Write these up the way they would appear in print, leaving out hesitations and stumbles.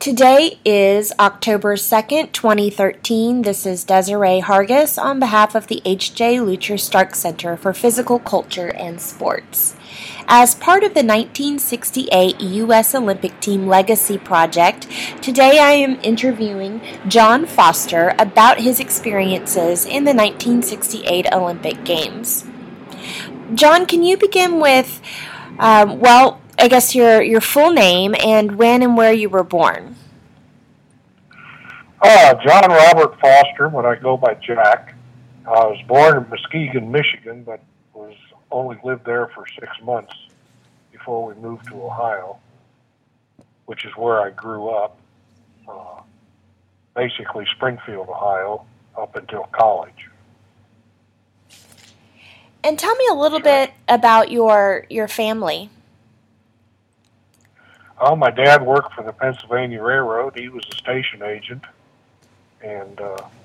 Today is October 2nd, 2013. This is Desiree Hargis on behalf of the H.J. Lucher Stark Center for Physical Culture and Sports. As part of the 1968 U.S. Olympic Team Legacy Project, today I am interviewing John Foster about his experiences in the 1968 Olympic Games. John, can you begin with, I guess your full name and when and where you were born? John Robert Foster, but I go by Jack. I was born in Muskegon, Michigan, but was only lived there for 6 months before we moved to Ohio, which is where I grew up, basically Springfield, Ohio, up until college. And tell me a little bit about your family. My dad worked for the Pennsylvania Railroad. He was a station agent. And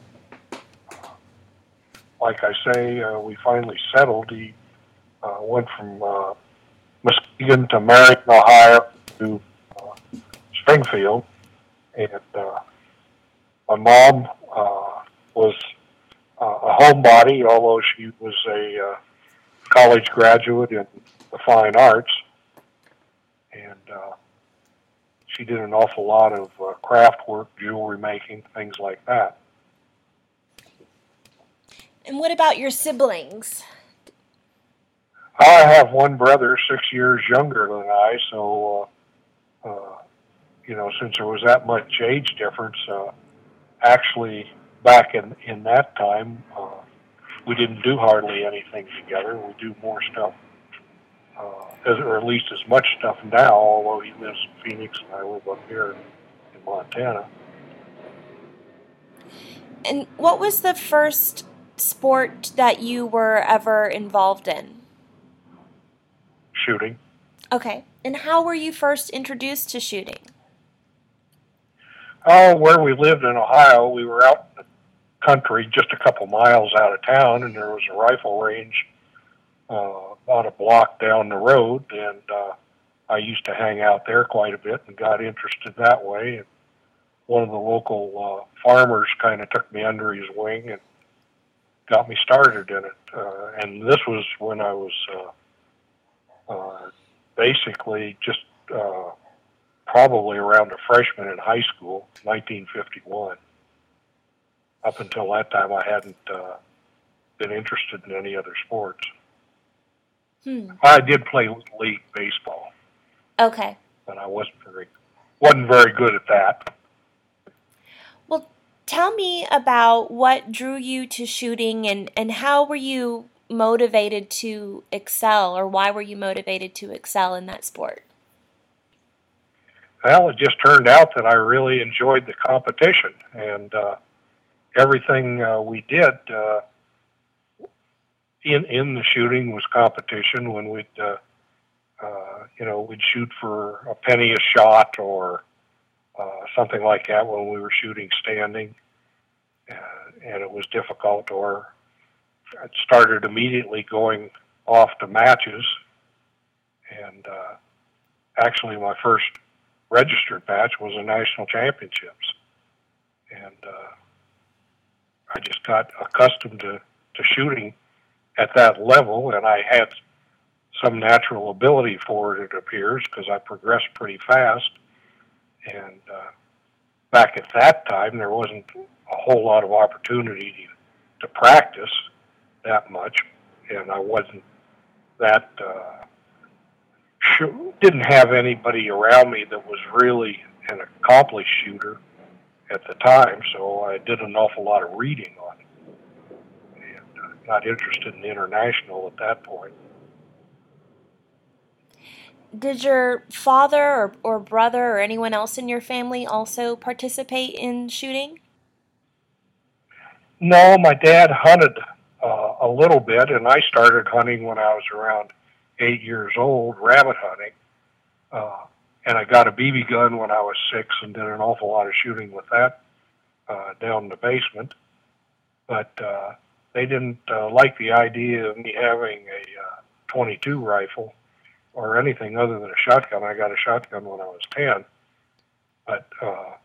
like I say, we finally settled. He went from Muskegon to Marion, Ohio to Springfield. And my mom was a homebody, although she was a college graduate in the fine arts. And she did an awful lot of craft work, jewelry making, things like that. And what about your siblings? I have one brother, 6 years younger than I, so, since there was that much age difference, actually back in that time, we didn't do hardly anything together. We do more stuff, or at least as much stuff now, although he lives in Phoenix and I live up here in Montana. And what was the first sport that you were ever involved in? Shooting. Okay. And how were you first introduced to shooting? Oh, where we lived in Ohio, we were out in the country, just a couple miles out of town, and there was a rifle range about a block down the road, and I used to hang out there quite a bit and got interested that way. And one of the local farmers kind of took me under his wing and got me started in it. And this was when I was basically just probably around a freshman in high school, 1951. Up until that time, I hadn't been interested in any other sports. I did play league baseball. Okay. But I wasn't very good at that. Well, tell me about what drew you to shooting and how were you motivated to excel, or why were you motivated to excel in that sport? Well, it just turned out that I really enjoyed the competition, and everything we did in the shooting was competition. When we'd shoot for a penny a shot or something like that when we were shooting standing, and it was difficult. Or I started immediately going off to matches, and actually my first registered match was a national championships, and I just got accustomed to shooting at that level, and I had some natural ability for it appears, because I progressed pretty fast. And back at that time, there wasn't a whole lot of opportunity to practice that much, and I wasn't that didn't have anybody around me that was really an accomplished shooter at the time, so I did an awful lot of reading on it, and not interested in international at that point. Did your father or brother or anyone else in your family also participate in shooting? No, my dad hunted a little bit, and I started hunting when I was around 8 years old, rabbit hunting. And I got a BB gun when I was 6 and did an awful lot of shooting with that down in the basement. But they didn't like the idea of me having a 22 rifle or anything other than a shotgun. I got a shotgun when I was 10. But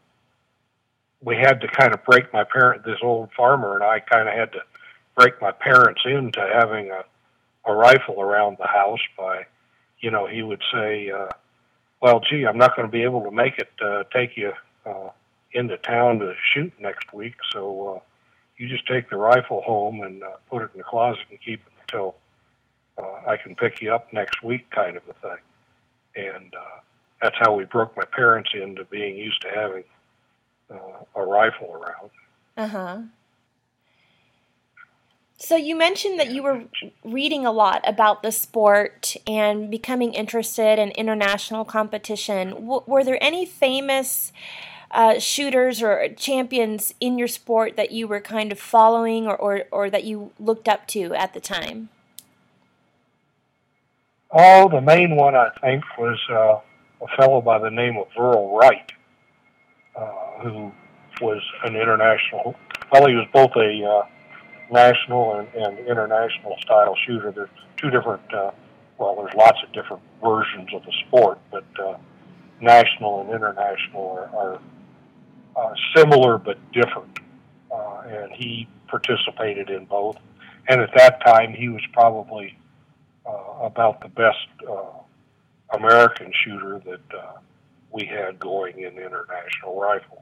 we had to kind of break this old farmer and I kind of had to break my parents into having a rifle around the house by, he would say, well, gee, I'm not going to be able to make it take you into town to shoot next week, so you just take the rifle home and put it in the closet and keep it until I can pick you up next week, kind of a thing. And that's how we broke my parents into being used to having a rifle around. Uh-huh. So you mentioned that you were reading a lot about the sport and becoming interested in international competition. Were there any famous shooters or champions in your sport that you were kind of following or that you looked up to at the time? Oh, the main one, I think, was a fellow by the name of Earl Wright, who was an international, well, he was both a national and international style shooter. There's two different, there's lots of different versions of the sport, but national and international are similar but different. And he participated in both. And at that time, he was probably about the best American shooter that we had going in international rifle.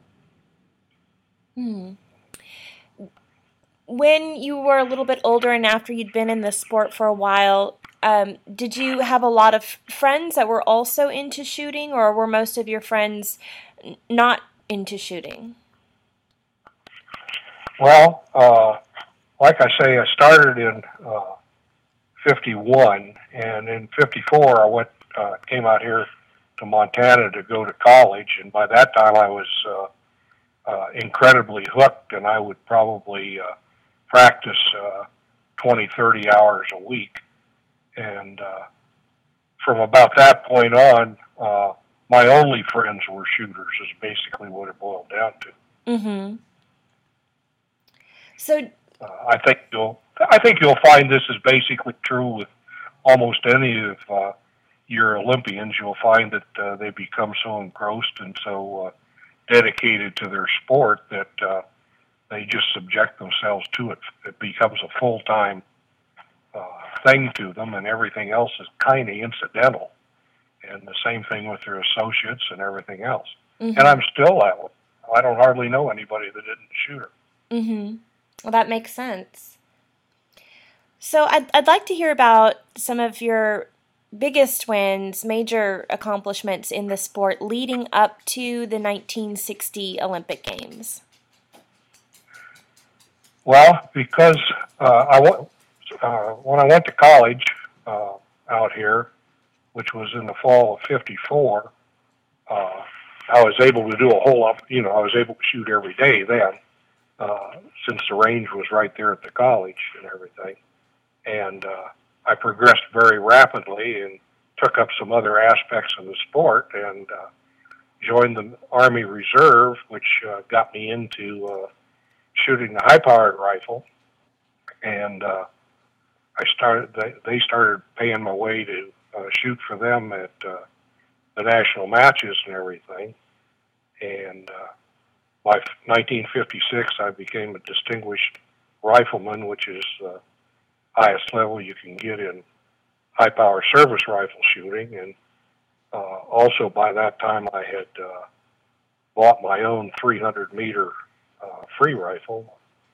When you were a little bit older and after you'd been in the sport for a while, did you have a lot of friends that were also into shooting, or were most of your friends not into shooting? Well, like I say, I started in 51, and in 54 I came out here to Montana to go to college, and by that time I was incredibly hooked, and I would probably practice 20, 30 hours a week. And from about that point on, my only friends were shooters, is basically what it boiled down to. Mm-hmm. So I think you'll find this is basically true with almost any of your Olympians. You'll find that they become so engrossed and so dedicated to their sport that they just subject themselves to it. It becomes a full-time thing to them, and everything else is kind of incidental. And the same thing with their associates and everything else. Mm-hmm. And I'm still that way. I don't hardly know anybody that isn't a shooter. Mm-hmm. Well, that makes sense. So I'd like to hear about some of your biggest wins, major accomplishments in the sport leading up to the 1960 Olympic Games. Well, because when I went to college out here, which was in the fall of 54, I was able to do a whole lot. I was able to shoot every day then, since the range was right there at the college and everything. And I progressed very rapidly and took up some other aspects of the sport and joined the Army Reserve, which got me into shooting the high-powered rifle. And they started paying my way to shoot for them at the national matches and everything. And by 1956, I became a distinguished rifleman, which is the highest level you can get in high-power service rifle shooting. And also by that time, I had bought my own 300-meter free rifle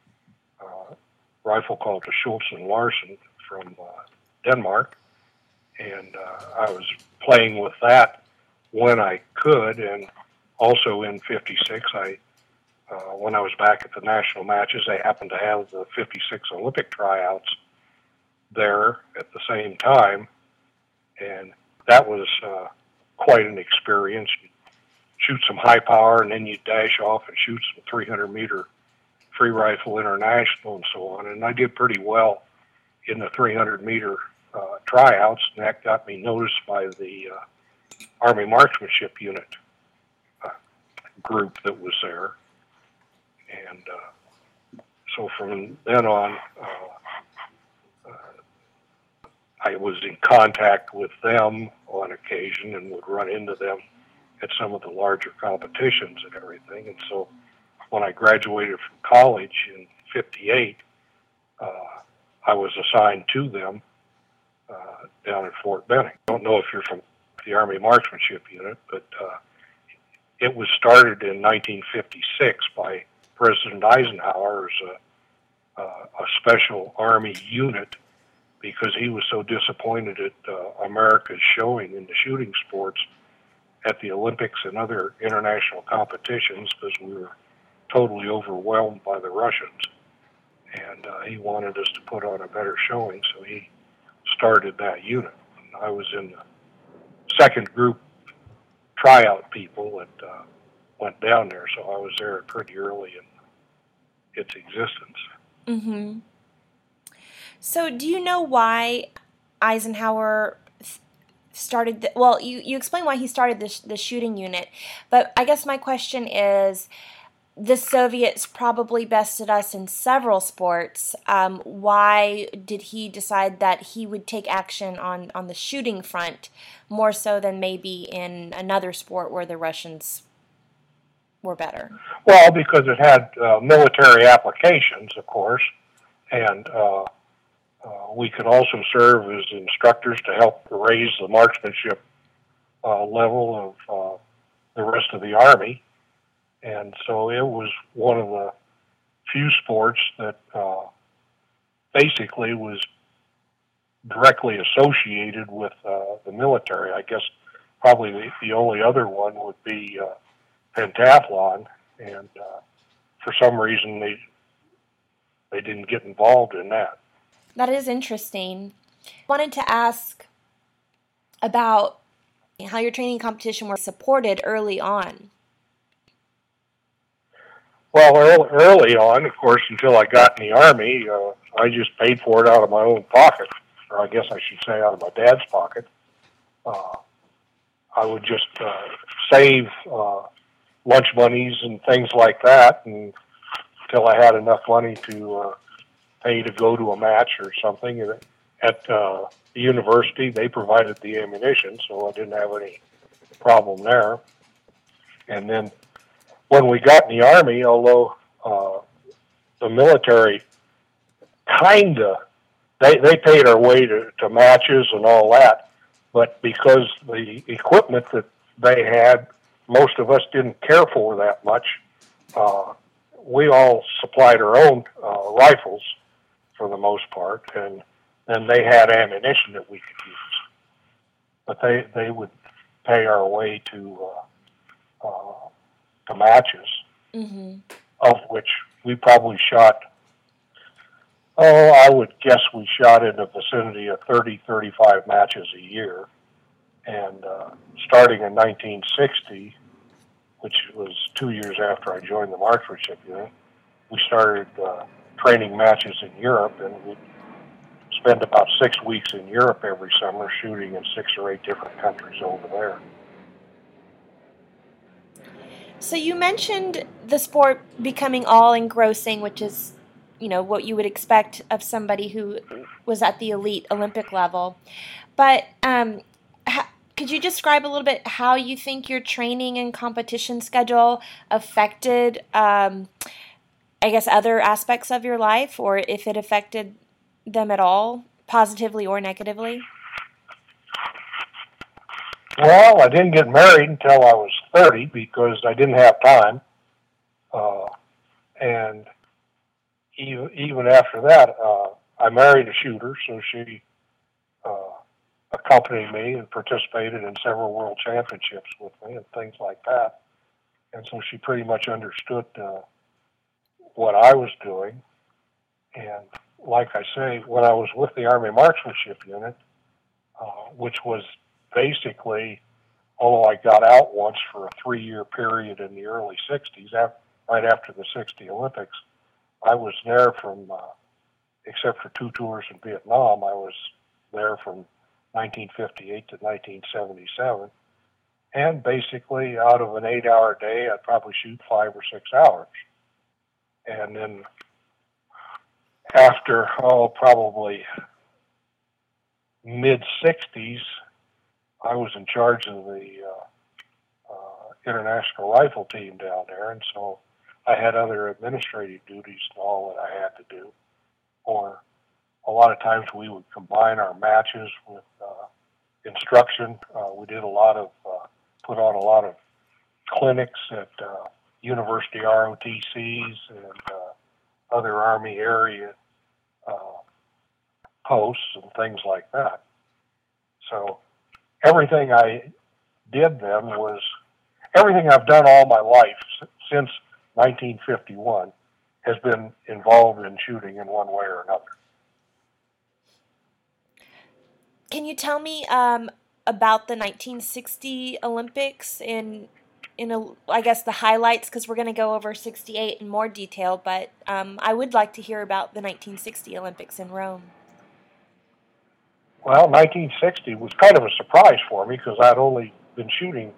called the Schultz and Larsen from Denmark. And I was playing with that when I could. And also in 56, when I was back at the national matches, they happened to have the 56 Olympic tryouts there at the same time. And that was quite an experience. You'd shoot some high power, and then you'd dash off and shoot some 300-meter free rifle international and so on. And I did pretty well in the 300-meter tryouts, and that got me noticed by the Army Marksmanship Unit group that was there. And so from then on, I was in contact with them on occasion and would run into them at some of the larger competitions and everything. And so when I graduated from college in '58, I was assigned to them down at Fort Benning. I don't know if you're from the Army Marksmanship Unit, but it was started in 1956 by President Eisenhower as a special Army unit because he was so disappointed at America's showing in the shooting sports at the Olympics and other international competitions because we were totally overwhelmed by the Russians. And he wanted us to put on a better showing, so he started that unit. And I was in the second group tryout people that went down there, so I was there pretty early in its existence. Mm-hmm. So do you know why Eisenhower started well, you explained why he started the shooting unit, but I guess my question is, the Soviets probably bested us in several sports. Why did he decide that he would take action on the shooting front more so than maybe in another sport where the Russians were better? Well, because it had military applications, of course, and we could also serve as instructors to help raise the marksmanship level of the rest of the Army. And so it was one of the few sports that basically was directly associated with the military. I guess probably the only other one would be pentathlon, and for some reason they didn't get involved in that. That is interesting. I wanted to ask about how your training competition was supported early on. Well, early on, of course, until I got in the Army, I just paid for it out of my own pocket, or I guess I should say out of my dad's pocket. I would just save lunch monies and things like that until I had enough money to pay to go to a match or something. At the university, they provided the ammunition, so I didn't have any problem there. And then when we got in the Army, although the military they paid our way to matches and all that, but because the equipment that they had, most of us didn't care for that much. We all supplied our own rifles for the most part, and then they had ammunition that we could use. But they would pay our way to matches, mm-hmm. of which we probably shot, I would guess we shot in the vicinity of 30, 35 matches a year. And starting in 1960, which was 2 years after I joined the marksmanship unit, we started training matches in Europe, and we'd spend about 6 weeks in Europe every summer shooting in 6 or 8 different countries over there. So you mentioned the sport becoming all-engrossing, which is, what you would expect of somebody who was at the elite Olympic level. But could you describe a little bit how you think your training and competition schedule affected, other aspects of your life, or if it affected them at all, positively or negatively? Well, I didn't get married until I was 30 because I didn't have time. And even after that, I married a shooter, so she accompanied me and participated in several world championships with me and things like that. And so she pretty much understood what I was doing. And like I say, when I was with the Army Marksmanship Unit, which was basically, although I got out once for a 3-year period in the early 60s, right after the 60 Olympics, I was there from, except for 2 tours in Vietnam, I was there from 1958 to 1977. And basically, out of an 8-hour day, I'd probably shoot 5 or 6 hours. And then after, probably mid-60s, I was in charge of the international rifle team down there, and so I had other administrative duties and all that I had to do. Or a lot of times we would combine our matches with instruction. We did put on a lot of clinics at university ROTCs and other Army area posts and things like that. So everything I did then was everything I've done all my life since 1951 has been involved in shooting in one way or another. Can you tell me about the 1960 Olympics I guess the highlights, because we're going to go over 68 in more detail, but I would like to hear about the 1960 Olympics in Rome. Well, 1960 was kind of a surprise for me because I'd only been shooting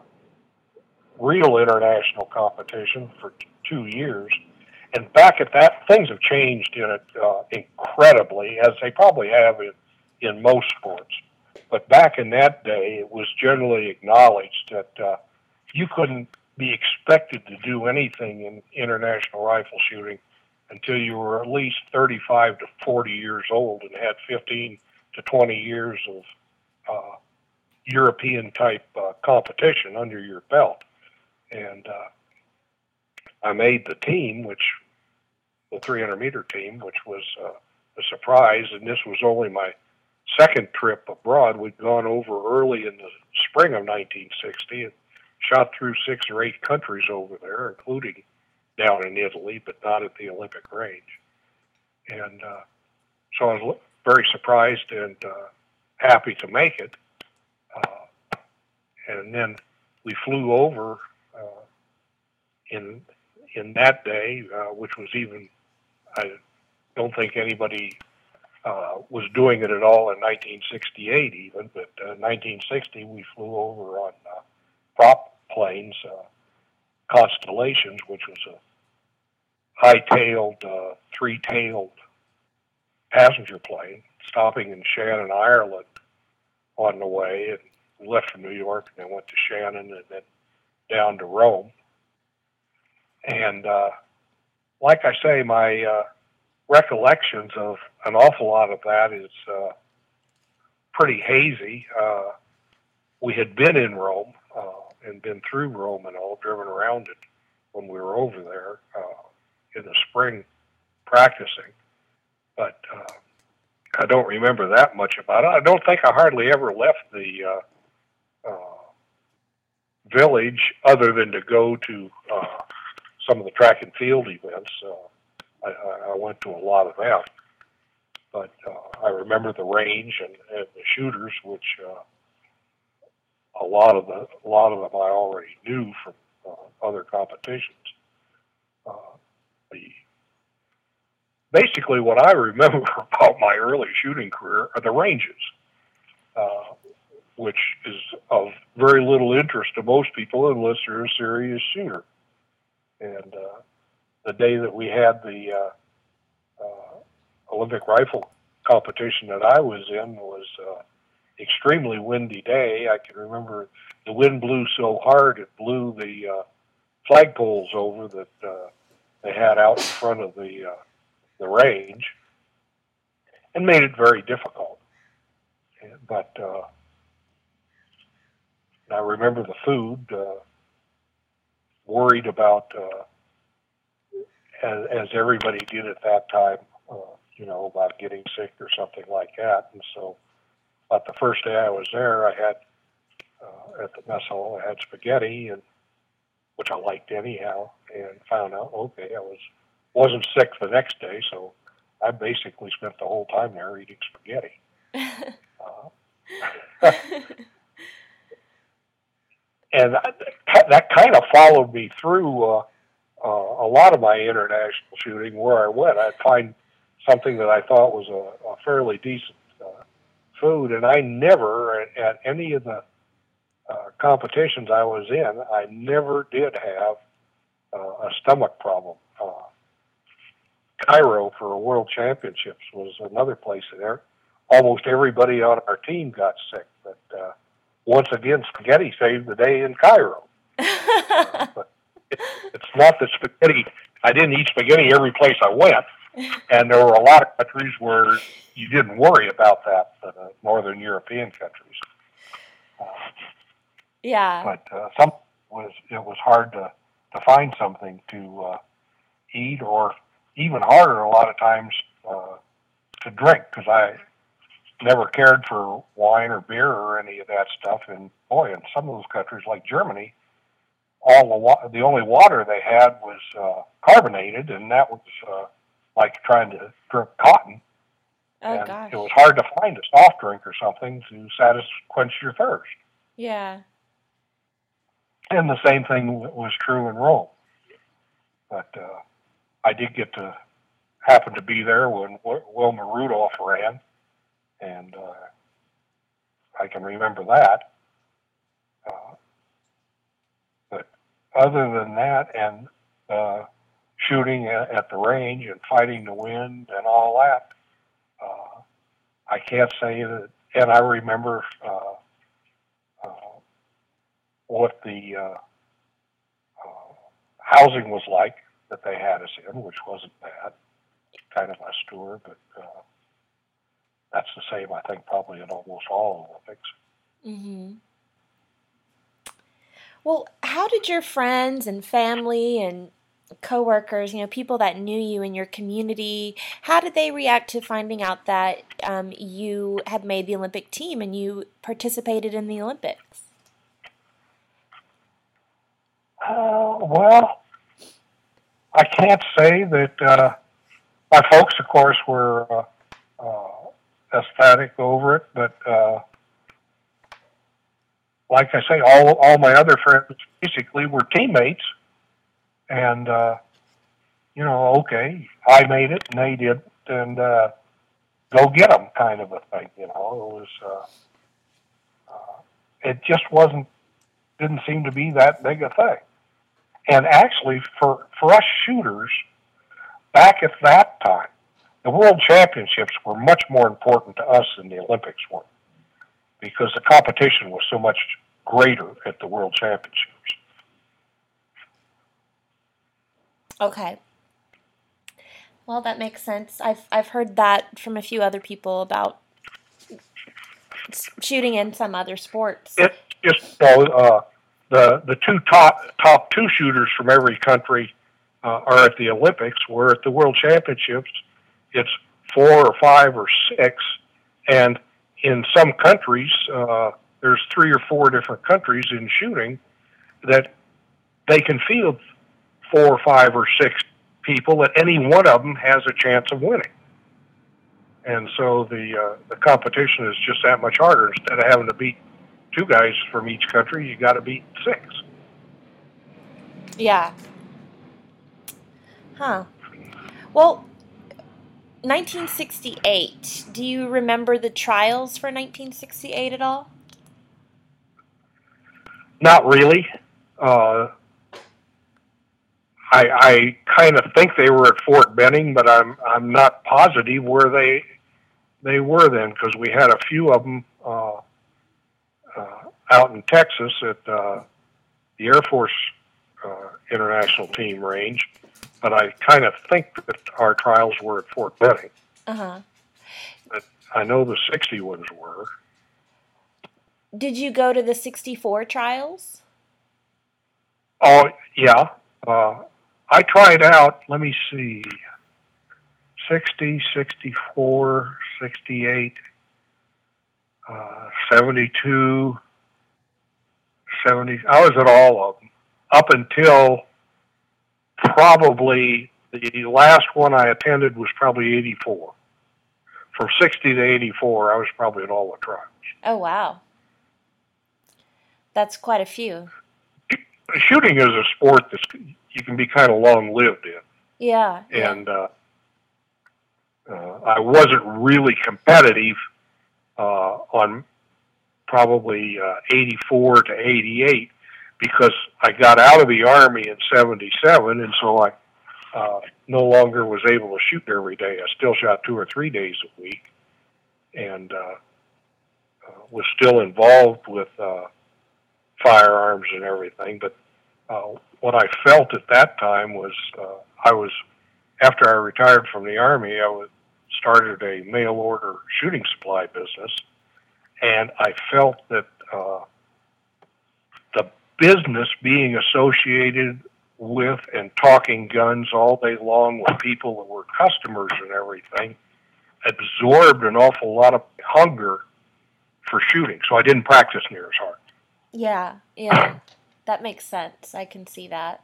real international competition for 2 years. And back at that, things have changed in it incredibly, as they probably have in most sports. But back in that day, it was generally acknowledged that you couldn't be expected to do anything in international rifle shooting until you were at least 35 to 40 years old and had 15 to 20 years of European-type competition under your belt. And I made the team, the 300-meter team, which was a surprise, and this was only my second trip abroad. We'd gone over early in the spring of 1960 and shot through 6 or 8 countries over there, including down in Italy, but not at the Olympic range. And so I was very surprised and happy to make it. And then we flew over in that day, which was even, I don't think anybody was doing it at all in 1968 even, but 1960 we flew over on prop planes, Constellations, which was a high-tailed, 3-tailed passenger plane, stopping in Shannon, Ireland on the way, and left from New York and then went to Shannon and then down to Rome. And like I say, my recollections of an awful lot of that is pretty hazy. We had been in Rome and been through Rome and all, driven around it when we were over there in the spring practicing. But I don't remember that much about it. I don't think I hardly ever left the village other than to go to some of the track and field events. I went to a lot of that. But I remember the range and the shooters, which a lot of them I already knew from other competitions. Basically, what I remember about my early shooting career are the ranges, which is of very little interest to most people unless they're a serious shooter. And the day that we had the Olympic rifle competition that I was in was extremely windy day. I can remember the wind blew so hard it blew the flagpoles over that they had out in front of the range and made it very difficult. But I remember the food, worried about, as everybody did at that time, about getting sick or something like that. And so about the first day I was there, I had, at the mess hall, I had spaghetti, which I liked anyhow, and found out, okay, I wasn't sick the next day, so I basically spent the whole time there eating spaghetti. And that kind of followed me through a lot of my international shooting. Where I went, I'd find something that I thought was a fairly decent food, and I never, at any of the competitions I was in, I never did have a stomach problem. Cairo for World Championships was another place there. Almost everybody on our team got sick, but once again, spaghetti saved the day in Cairo. But It's not that spaghetti. I didn't eat spaghetti every place I went, and there were a lot of countries where you didn't worry about that. Northern European countries, uh, Yeah. but some was it was hard to find something to eat, or even harder a lot of times to drink, because I never cared for wine or beer or any of that stuff. And boy, in some of those countries like Germany, the only water they had was carbonated, and that was like trying to drink cotton. Oh And gosh. it was hard to find a soft drink or something to quench your thirst. Yeah. And the same thing was true in Rome. But I did get to happen to be there when Wilma Rudolph ran, and I can remember that. Uh, but other than that, and shooting at the range and fighting the wind and all that, I can't say that. And I remember uh, what the housing was like that they had us in, which wasn't bad. Kind of a tour, but that's the same, I think, probably in almost all Olympics. Mm-hmm. Well, how did your friends and family and coworkers, people that knew you in your community, how did they react to finding out that you had made the Olympic team and you participated in the Olympics? Well, I can't say that my folks, of course, were ecstatic over it, but like I say, all my other friends basically were teammates, and okay, I made it and they did, and go get them, kind of a thing. It was it just didn't seem to be that big a thing. And actually, for us shooters back at that time, the World Championships were much more important to us than the Olympics were, because the competition was so much greater at the World Championships. Okay. Well, that makes sense. I've heard that from a few other people about shooting in some other sports. It's just the top two shooters from every country are at the Olympics, where at the World Championships it's 4 or 5 or 6, and in some countries there's 3 or 4 different countries in shooting that they can field 4 or 5 or 6 people that any one of them has a chance of winning. And so the competition is just that much harder. Instead of having to beat 2 guys from each country, you got to beat 6. Yeah. Huh. Well, 1968. Do you remember the trials for 1968 at all? Not really. I kind of think they were at Fort Benning, but I'm not positive where they were then, because we had a few of them out in Texas at the Air Force International Team Range, but I kind of think that our trials were at Fort Benning. Uh-huh. But I know the 60 ones were. Did you go to the 64 trials? Oh, yeah. I tried out, let me see, 60, 64, 68, 72, 70. I was at all of them up until probably the last one I attended was probably 84. From 60 to 84, I was probably at all the trials. Oh, wow. That's quite a few. Shooting is a sport that you can be kind of long-lived in. Yeah. And I wasn't really competitive on probably 84 to 88, because I got out of the Army in 77, and so I no longer was able to shoot every day. I still shot 2 or 3 days a week, and was still involved with firearms and everything. But what I felt at that time was I was after I retired from the Army, started a mail order shooting supply business, and I felt that the business being associated with and talking guns all day long with people that were customers and everything absorbed an awful lot of hunger for shooting. So I didn't practice near as hard. Yeah. That makes sense. I can see that.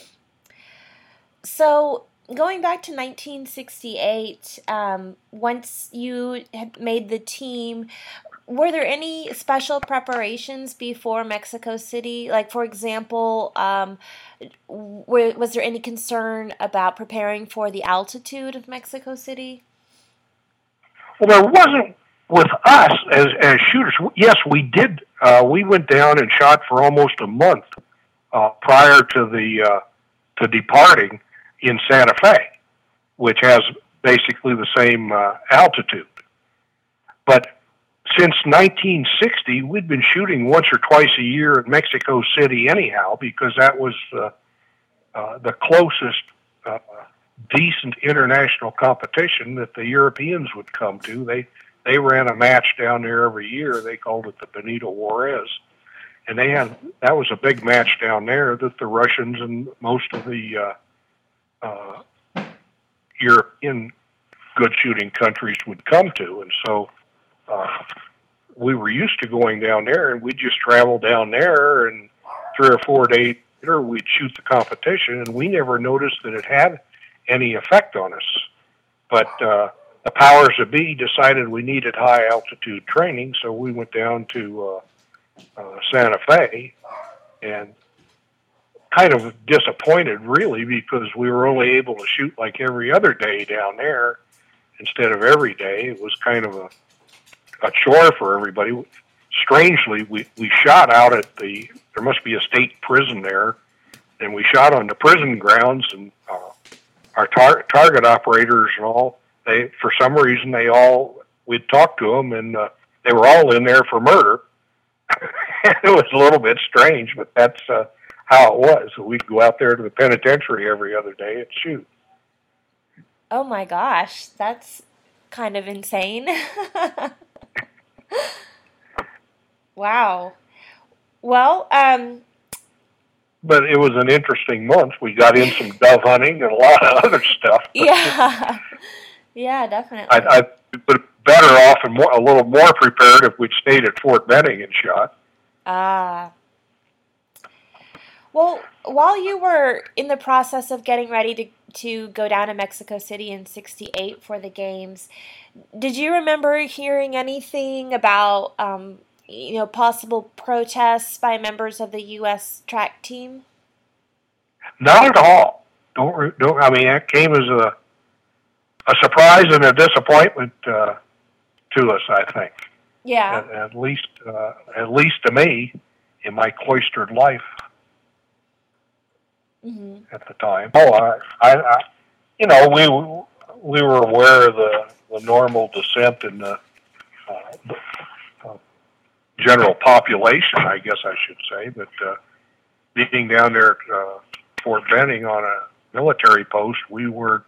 So going back to 1968, once you had made the team, were there any special preparations before Mexico City? Like, for example, was there any concern about preparing for the altitude of Mexico City? Well, there wasn't with us as shooters. Yes, we did. We went down and shot for almost a month prior to departing in Santa Fe, which has basically the same altitude. But since 1960, we'd been shooting once or twice a year in Mexico City anyhow, because that was the closest decent international competition that the Europeans would come to. They ran a match down there every year. They called it the Benito Juarez. And that was a big match down there that the Russians and most of the European good shooting countries would come to. And so we were used to going down there, and we'd just travel down there, and 3 or 4 days later we'd shoot the competition, and we never noticed that it had any effect on us. But the powers that be decided we needed high altitude training, so we went down to Santa Fe, and kind of disappointed really, because we were only able to shoot like every other day down there instead of every day. It was kind of a chore for everybody. Strangely, we shot out at there must be a state prison there, and we shot on the prison grounds, and our target operators and all, for some reason we'd talk to them, and they were all in there for murder. It was a little bit strange, but that's how it was. We'd go out there to the penitentiary every other day and shoot. Oh my gosh, that's kind of insane. Wow. Well, but it was an interesting month. We got in some dove hunting and a lot of other stuff. Yeah. Yeah, definitely. I'd been better off and a little more prepared if we'd stayed at Fort Benning and shot. Well, while you were in the process of getting ready to go down to Mexico City in '68 for the games, did you remember hearing anything about possible protests by members of the U.S. track team? Not at all. Don't. I mean, that came as a surprise and a disappointment to us, I think. Yeah. At least to me, in my cloistered life. Mm-hmm. At the time. We were aware of the normal dissent in the general population, I guess I should say, but being down there at Fort Benning on a military post, we weren't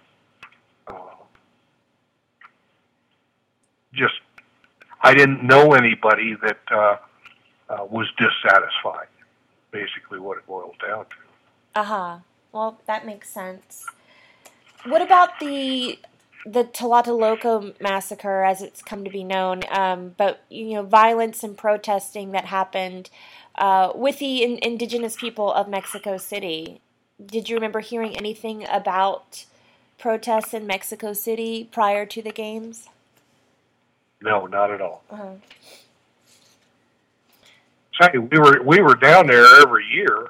I didn't know anybody that was dissatisfied, basically what it boiled down to. Uh-huh. Well, that makes sense. What about the Tlatelolco massacre, as it's come to be known, but violence and protesting that happened with the indigenous people of Mexico City? Did you remember hearing anything about protests in Mexico City prior to the games? No, not at all. Uh-huh. So we were down there every year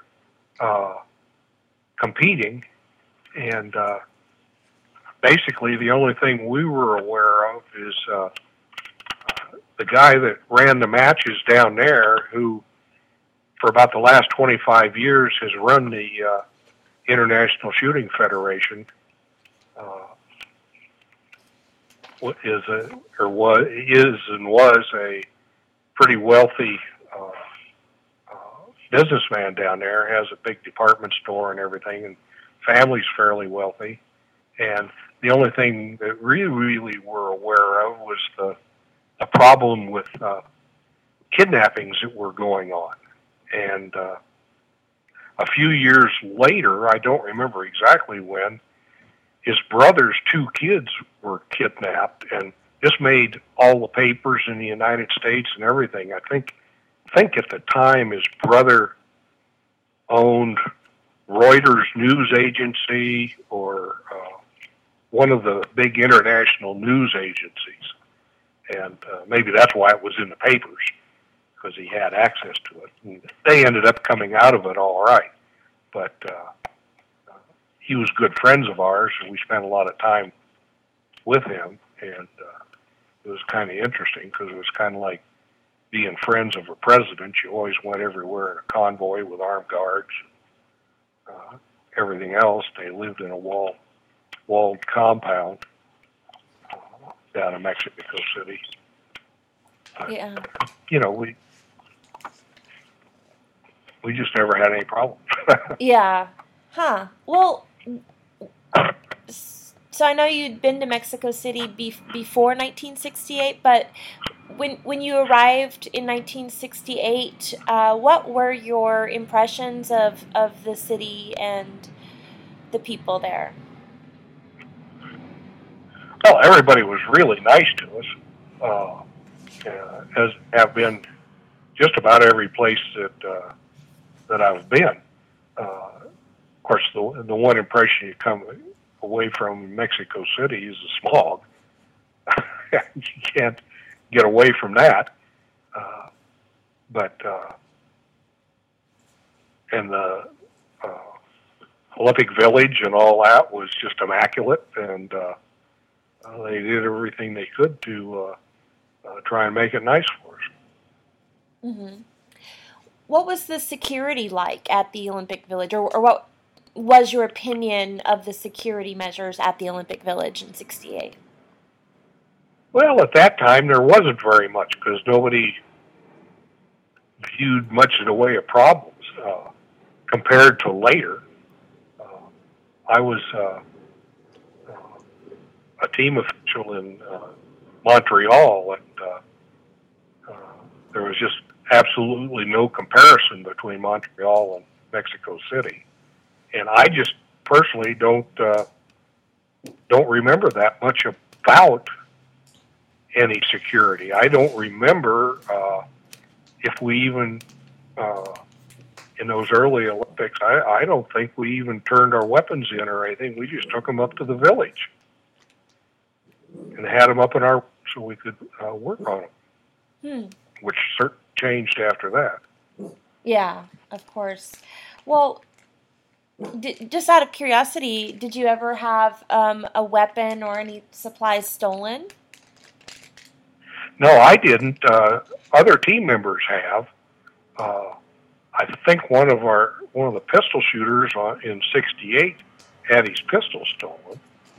competing, and basically the only thing we were aware of is the guy that ran the matches down there, who for about the last 25 years has run the International Shooting Federation, was a pretty wealthy businessman down there, has a big department store and everything, and family's fairly wealthy. And the only thing that we really were aware of was the problem with kidnappings that were going on. And a few years later, I don't remember exactly when, his brother's 2 kids were kidnapped, and this made all the papers in the United States and everything. I think at the time his brother owned Reuters news agency or one of the big international news agencies. And maybe that's why it was in the papers, because he had access to it. And they ended up coming out of it all right. But he was good friends of ours, and we spent a lot of time with him. And it was kind of interesting, because it was kind of like being friends of a president. You always went everywhere in a convoy with armed guards. Everything else, they lived in a walled compound down in Mexico City. Yeah. You know, we just never had any problems. Yeah. Huh. Well, so I know you'd been to Mexico City before 1968, but when you arrived in 1968, what were your impressions of the city and the people there? Well, everybody was really nice to us, as have been just about every place that I've been. Of course, the one impression you come away from Mexico City is the smog. You can't get away from that. And the Olympic Village and all that was just immaculate, and they did everything they could to try and make it nice for us. Mm-hmm. What was the security like at the Olympic Village, or what was your opinion of the security measures at the Olympic Village in '68? Well, at that time, there wasn't very much, because nobody viewed much in the way of problems compared to later. I was a team official in Montreal, and there was just absolutely no comparison between Montreal and Mexico City. And I just personally don't remember that much about any security. I don't remember if we even in those early Olympics, I don't think we even turned our weapons in or anything. We just took them up to the village and had them up in our so we could work on them, which certainly changed after that. Yeah, of course. Well, just out of curiosity, did you ever have a weapon or any supplies stolen? No, I didn't. Other team members have. I think one of the pistol shooters in '68 had his pistol stolen.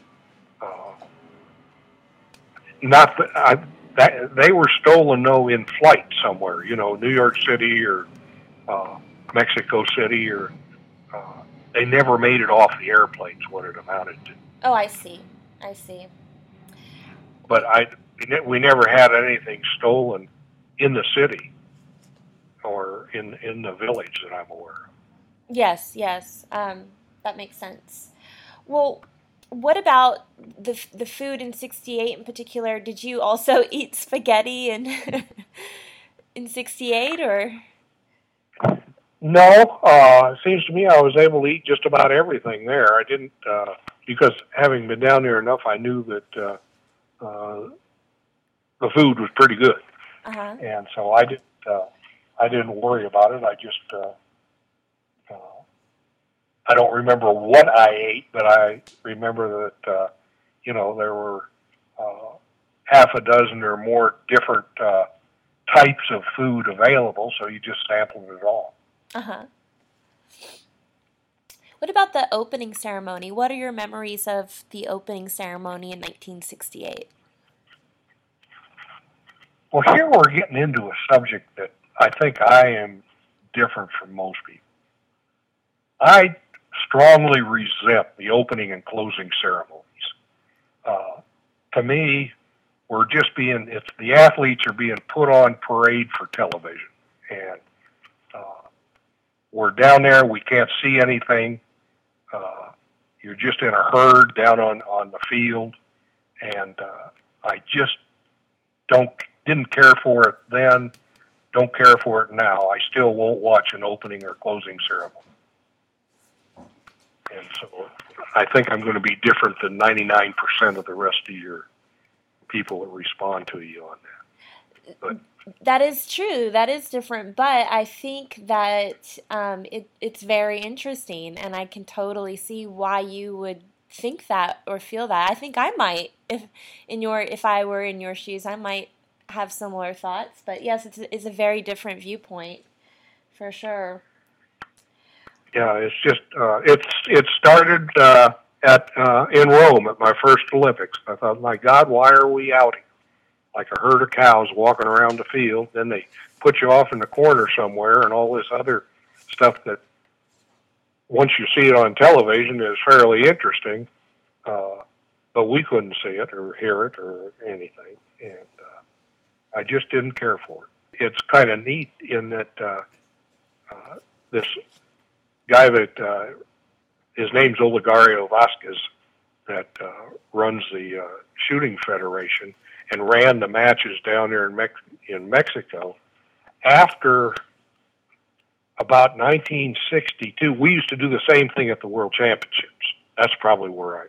Not that they were stolen, though, in flight somewhere. You know, New York City or Mexico City, or they never made it off the airplanes. What it amounted to. Oh, I see. But we never had anything stolen in the city or in the village that I'm aware of. Yes, that makes sense. Well, what about the food in '68 in particular? Did you also eat spaghetti in '68, or? No, it seems to me I was able to eat just about everything there. I didn't because having been down there enough, I knew that the food was pretty good, and so I didn't worry about it. I just I don't remember what I ate, but I remember that there were half a dozen or more different types of food available, so you just sampled it all. What about the opening ceremony? What are your memories of the opening ceremony in 1968? Well, here we're getting into a subject that I think I am different from most people. I strongly resent the opening and closing ceremonies. To me, the athletes are being put on parade for television. And we're down there, we can't see anything. You're just in a herd down on the field. And I just didn't care for it then, don't care for it now. I still won't watch an opening or closing ceremony. And so I think I'm going to be different than 99% of the rest of your people that respond to you on that. But that is true. That is different. But I think that it's very interesting, and I can totally see why you would think that or feel that. I think I might, if I were in your shoes, I might have similar thoughts. But yes, it's a very different viewpoint, for sure. Yeah, it's just it started in Rome at my first Olympics. I thought, my God, why are we outing like a herd of cows walking around the field? Then they put you off in the corner somewhere, and all this other stuff that once you see it on television is fairly interesting, but we couldn't see it or hear it or anything, and I just didn't care for it. It's kind of neat in that this guy that his name's Olegario Vasquez, that runs the shooting federation and ran the matches down there in Mexico. After about 1962, we used to do the same thing at the World Championships. That's probably where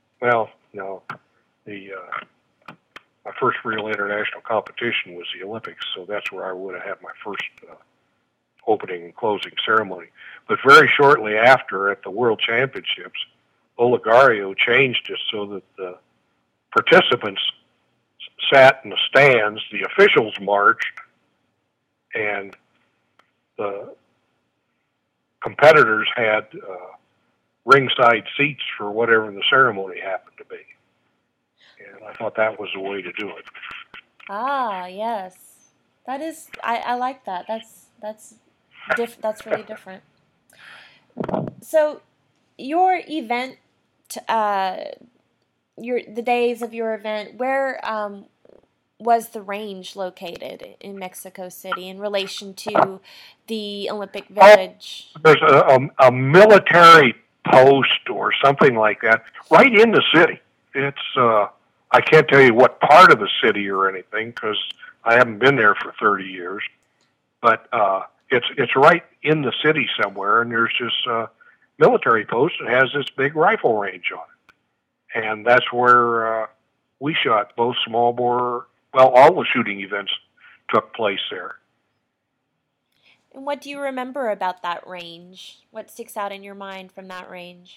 my first real international competition was the Olympics, so that's where I would have had my first opening and closing ceremony. But very shortly after, at the World Championships, Olegario changed it so that the participants sat in the stands, the officials marched, and the competitors had ringside seats for whatever the ceremony happened to be. And I thought that was the way to do it. Ah, yes. That is, I like that. That's really different. So, your event, the days of your event, where was the range located in Mexico City in relation to the Olympic Village? There's a military post or something like that right in the city. It's I can't tell you what part of the city or anything because I haven't been there for 30 years, but it's right in the city somewhere, and there's this military post that has this big rifle range on it, and that's where we shot both small bore. Well, all the shooting events took place there. And what do you remember about that range? What sticks out in your mind from that range?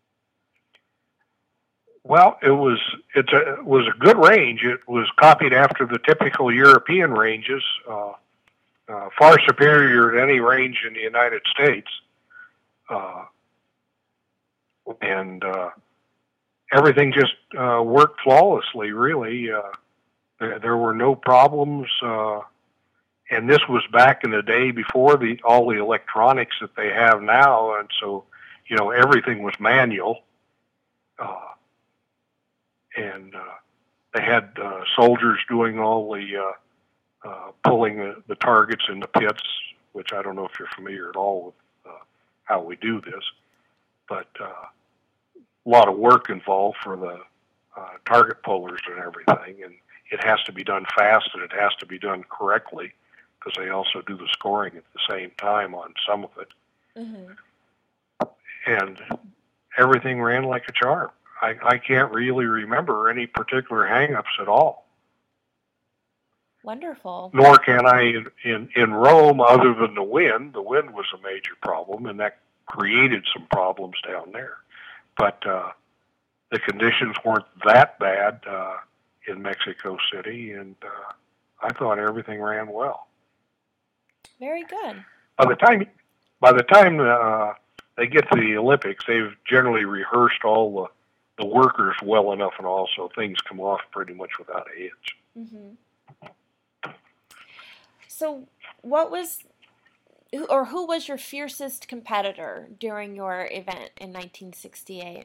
Well, it was a good range. It was copied after the typical European ranges, far superior to any range in the United States, and everything just worked flawlessly. Really, there were no problems. And this was back in the day before all the electronics that they have now, and so everything was manual. And they had soldiers doing all the pulling the targets in the pits, which I don't know if you're familiar at all with how we do this, but a lot of work involved for the target pullers and everything, and it has to be done fast and it has to be done correctly because they also do the scoring at the same time on some of it. Mm-hmm. And everything ran like a charm. I can't really remember any particular hang-ups at all. Wonderful. Nor can I in Rome, other than the wind. The wind was a major problem, and that created some problems down there. But the conditions weren't that bad in Mexico City, and I thought everything ran well. Very good. By the time they get to the Olympics, they've generally rehearsed all the workers well enough, and also things come off pretty much without a hitch. Mm-hmm. So, what was who was your fiercest competitor during your event in 1968?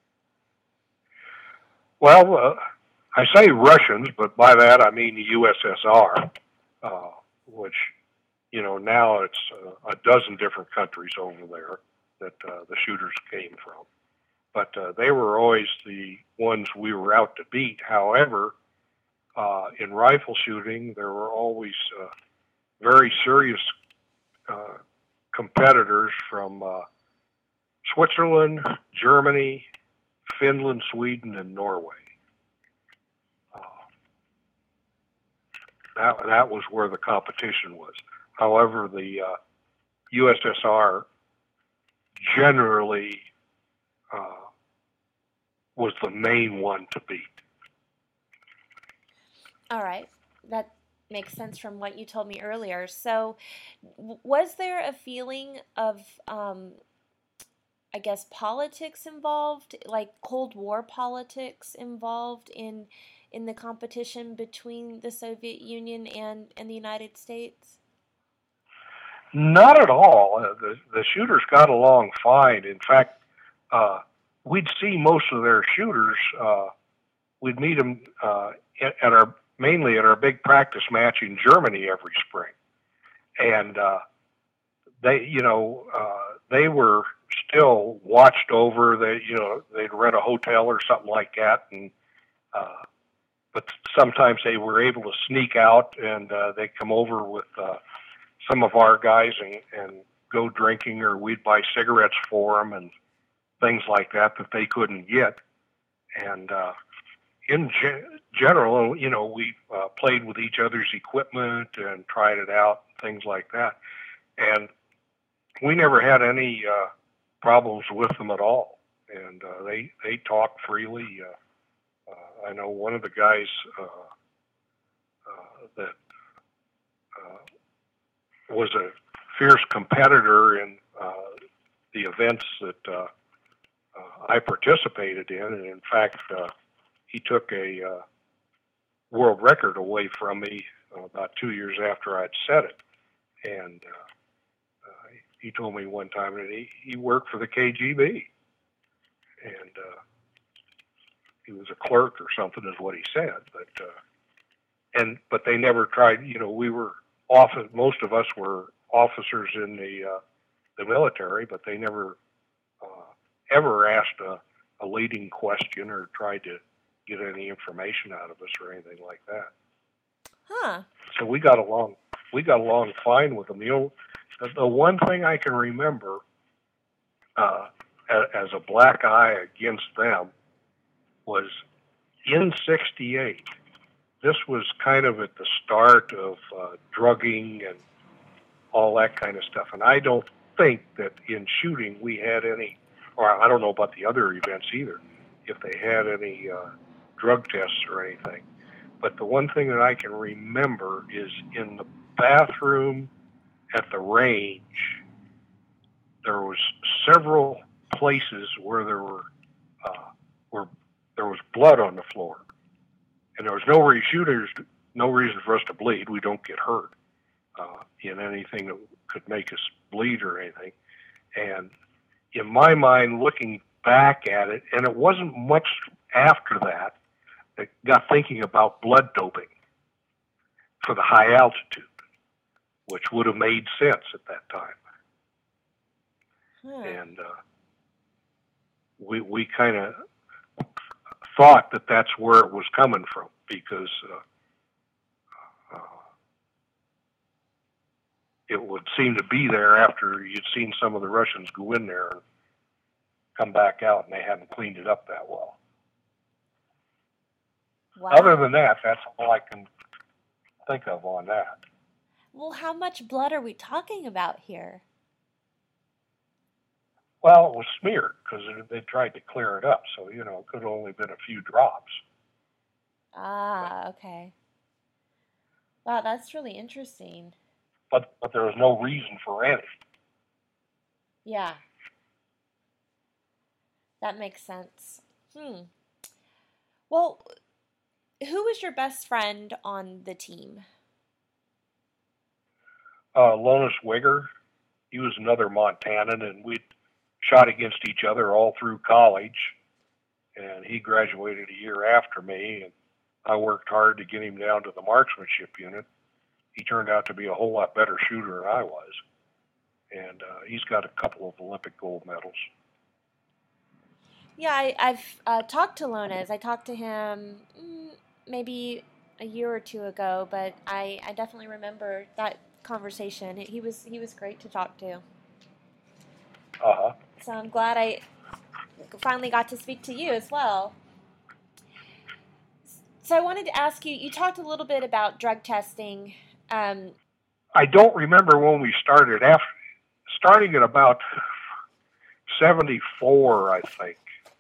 Well, I say Russians, but by that I mean the USSR, which, now it's a dozen different countries over there that the shooters came from. But they were always the ones we were out to beat. However, in rifle shooting, there were always very serious competitors from Switzerland, Germany, Finland, Sweden, and Norway. Uh, that was where the competition was. However, the USSR generally was the main one to beat. All right. That makes sense from what you told me earlier. So, was there a feeling of, I guess, politics involved, like Cold War politics involved in the competition between the Soviet Union and the United States? Not at all. The shooters got along fine. In fact, we'd see most of their shooters. We'd meet them mainly at our big practice match in Germany every spring, and they were still watched over. They'd rent a hotel or something like that, and but sometimes they were able to sneak out, and they'd come over with some of our guys and go drinking, or we'd buy cigarettes for them and things like that they couldn't get. And in general, we played with each other's equipment and tried it out, things like that. And we never had any problems with them at all. And they talked freely. I know one of the guys that was a fierce competitor in the events that I participated in, and in fact, he took a world record away from me about 2 years after I'd set it. And he told me one time that he worked for the KGB, and he was a clerk or something, is what he said. But they never tried. We were most of us were officers in the military, but they never ever asked a leading question or tried to get any information out of us or anything like that. Huh. So we got along fine with them. The one thing I can remember as a black eye against them was in '68. This was kind of at the start of drugging and all that kind of stuff. And I don't think that in shooting we had any, or I don't know about the other events either, if they had any drug tests or anything. But the one thing that I can remember is in the bathroom at the range, there was several places where there was blood on the floor. And there was no reason for us to bleed. We don't get hurt in anything that could make us bleed or anything. And in my mind, looking back at it, and it wasn't much after that, I got thinking about blood doping for the high altitude, which would have made sense at that time. And we kind of thought that that's where it was coming from, because it would seem to be there after you'd seen some of the Russians go in there and come back out, and they hadn't cleaned it up that well. Wow. Other than that, that's all I can think of on that. Well, how much blood are we talking about here? Well, it was smeared because they tried to clear it up, so it could have only been a few drops. Ah, okay. Wow, that's really interesting. But there was no reason for any. Yeah. That makes sense. Well, who was your best friend on the team? Lonis Wigger. he was another Montanan, and we'd shot against each other all through college. And he graduated a year after me, and I worked hard to get him down to the marksmanship unit. He turned out to be a whole lot better shooter than I was, and he's got a couple of Olympic gold medals. Yeah, I've talked to Lones. I talked to him maybe a year or two ago, but I definitely remember that conversation. He was great to talk to. Uh-huh. So I'm glad I finally got to speak to you as well. So I wanted to ask you, you talked a little bit about drug testing. I don't remember when we started. Starting at about 74, I think.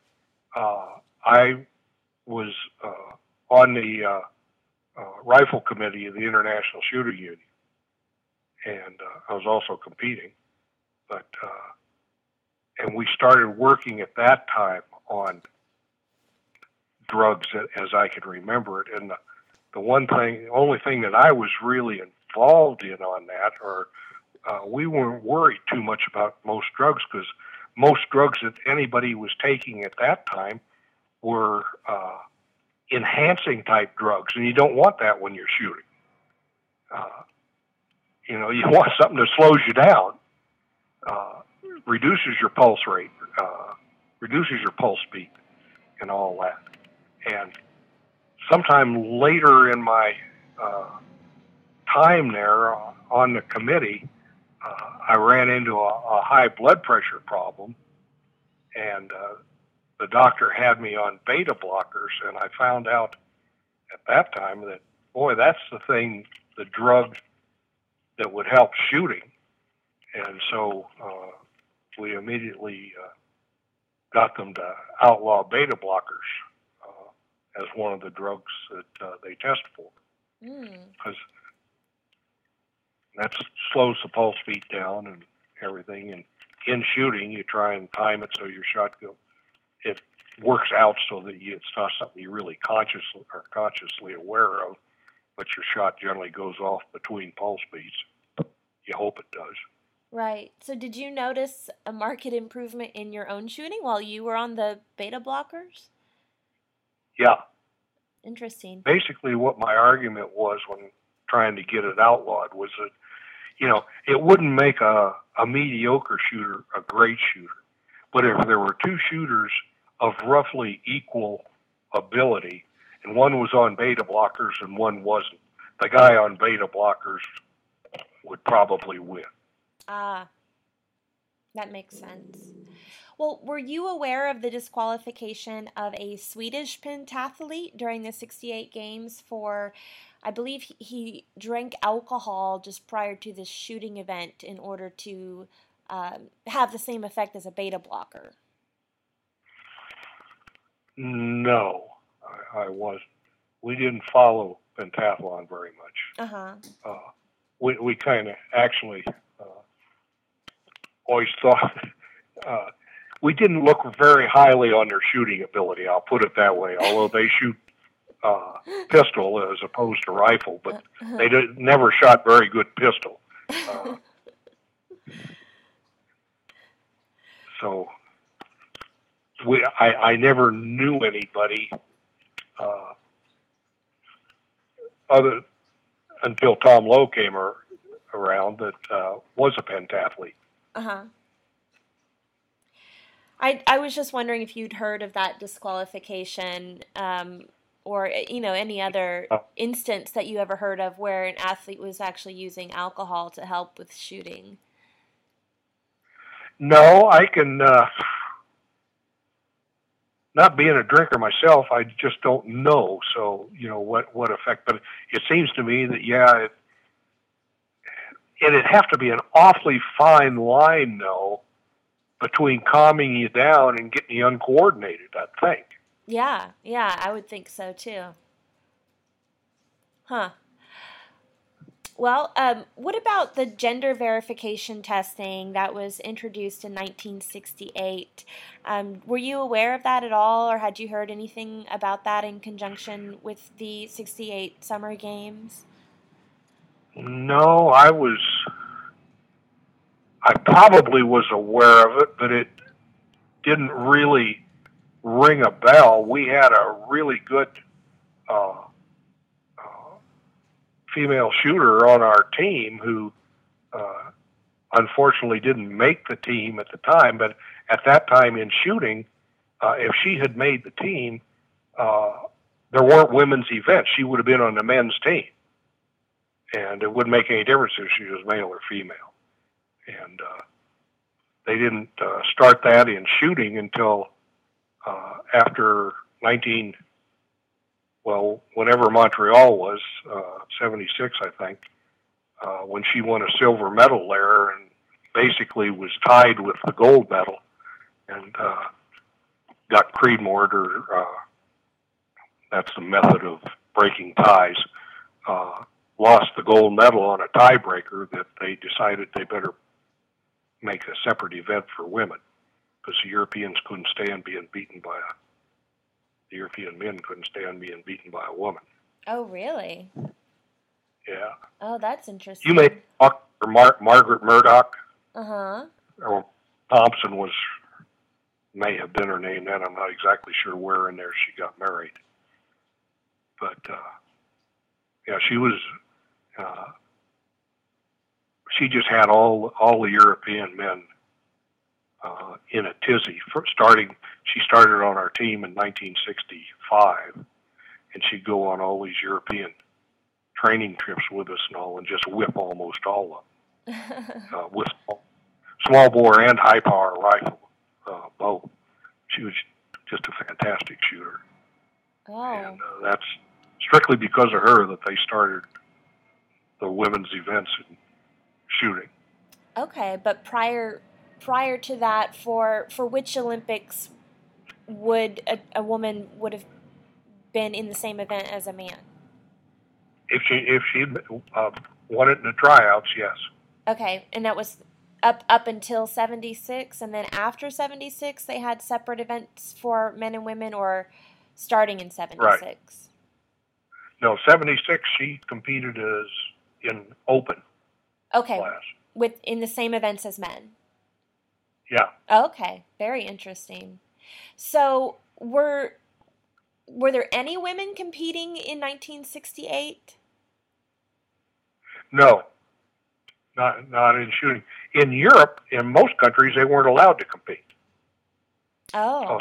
I was on the rifle committee of the International Shooting Union, and I was also competing. But and we started working at that time on drugs as I could remember it. And the only thing that I was really involved in on that, or we weren't worried too much about most drugs, because most drugs that anybody was taking at that time were enhancing type drugs, and you don't want that when you're shooting. You want something that slows you down, reduces your pulse rate, reduces your pulse speed, and all that. And sometime later in my time there on the committee, I ran into a high blood pressure problem, and the doctor had me on beta blockers, and I found out at that time that, boy, that's the drug that would help shooting. And so we immediately got them to outlaw beta blockers as one of the drugs that they test for. Because that slows the pulse beat down and everything. And in shooting, you try and time it so your shot it works out so that it's not something you're really consciously aware of, but your shot generally goes off between pulse beats. You hope it does. Right. So did you notice a marked improvement in your own shooting while you were on the beta blockers? Yeah. Interesting. Basically, what my argument was when trying to get it outlawed was that, it wouldn't make a mediocre shooter a great shooter. But if there were two shooters of roughly equal ability, and one was on beta blockers and one wasn't, the guy on beta blockers would probably win. Ah, that makes sense. Well, were you aware of the disqualification of a Swedish pentathlete during the 68 games for, I believe he drank alcohol just prior to this shooting event in order to have the same effect as a beta blocker? No, I wasn't. We didn't follow pentathlon very much. Uh-huh. We kind of actually always thought we didn't look very highly on their shooting ability. I'll put it that way. Although they shoot pistol as opposed to rifle, but they never shot very good pistol. So I never knew anybody other until Tom Lowe came around that was a pentathlete. Uh-huh. I was just wondering if you'd heard of that disqualification, or any other instance that you ever heard of where an athlete was actually using alcohol to help with shooting. No, I can. Not being a drinker myself, I just don't know. So what effect? But it seems to me that it'd have to be an awfully fine line, though, between calming you down and getting you uncoordinated, I think. Yeah, I would think so, too. Huh. Well, what about the gender verification testing that was introduced in 1968? Were you aware of that at all, or had you heard anything about that in conjunction with the 68 Summer Games? No, I was I probably was aware of it, but it didn't really ring a bell. We had a really good uh, uh, female shooter on our team who unfortunately didn't make the team at the time, but at that time in shooting, if she had made the team, there weren't women's events. She would have been on the men's team, and it wouldn't make any difference if she was male or female. And they didn't start that in shooting until after whenever Montreal was, 76, I think, when she won a silver medal there and basically was tied with the gold medal and got Creedmoor, or that's the method of breaking ties, lost the gold medal on a tiebreaker that they decided they better make a separate event for women because the European men couldn't stand being beaten by a woman. Oh, really? Yeah. Oh, that's interesting. You may talk to Margaret Murdoch. Uh-huh. Or Thompson may have been her name then. I'm not exactly sure where in there she got married. But, yeah, she was, she just had all the European men in a tizzy. She started on our team in 1965, and she'd go on all these European training trips with us and all, and just whip almost all of them with small bore and high power rifle both. She was just a fantastic shooter. Oh. And that's strictly because of her that they started the women's events in shooting. Okay, but prior to that, for which Olympics would a woman would have been in the same event as a man? If she won it in the tryouts, yes. Okay, and that was up until 76, and then after 76 they had separate events for men and women, or starting in 76? Right. No, 76 she competed as in open class. In the same events as men. Yeah. Okay, very interesting. So were there any women competing in 1968? No, not in shooting. In Europe, in most countries, they weren't allowed to compete. Oh.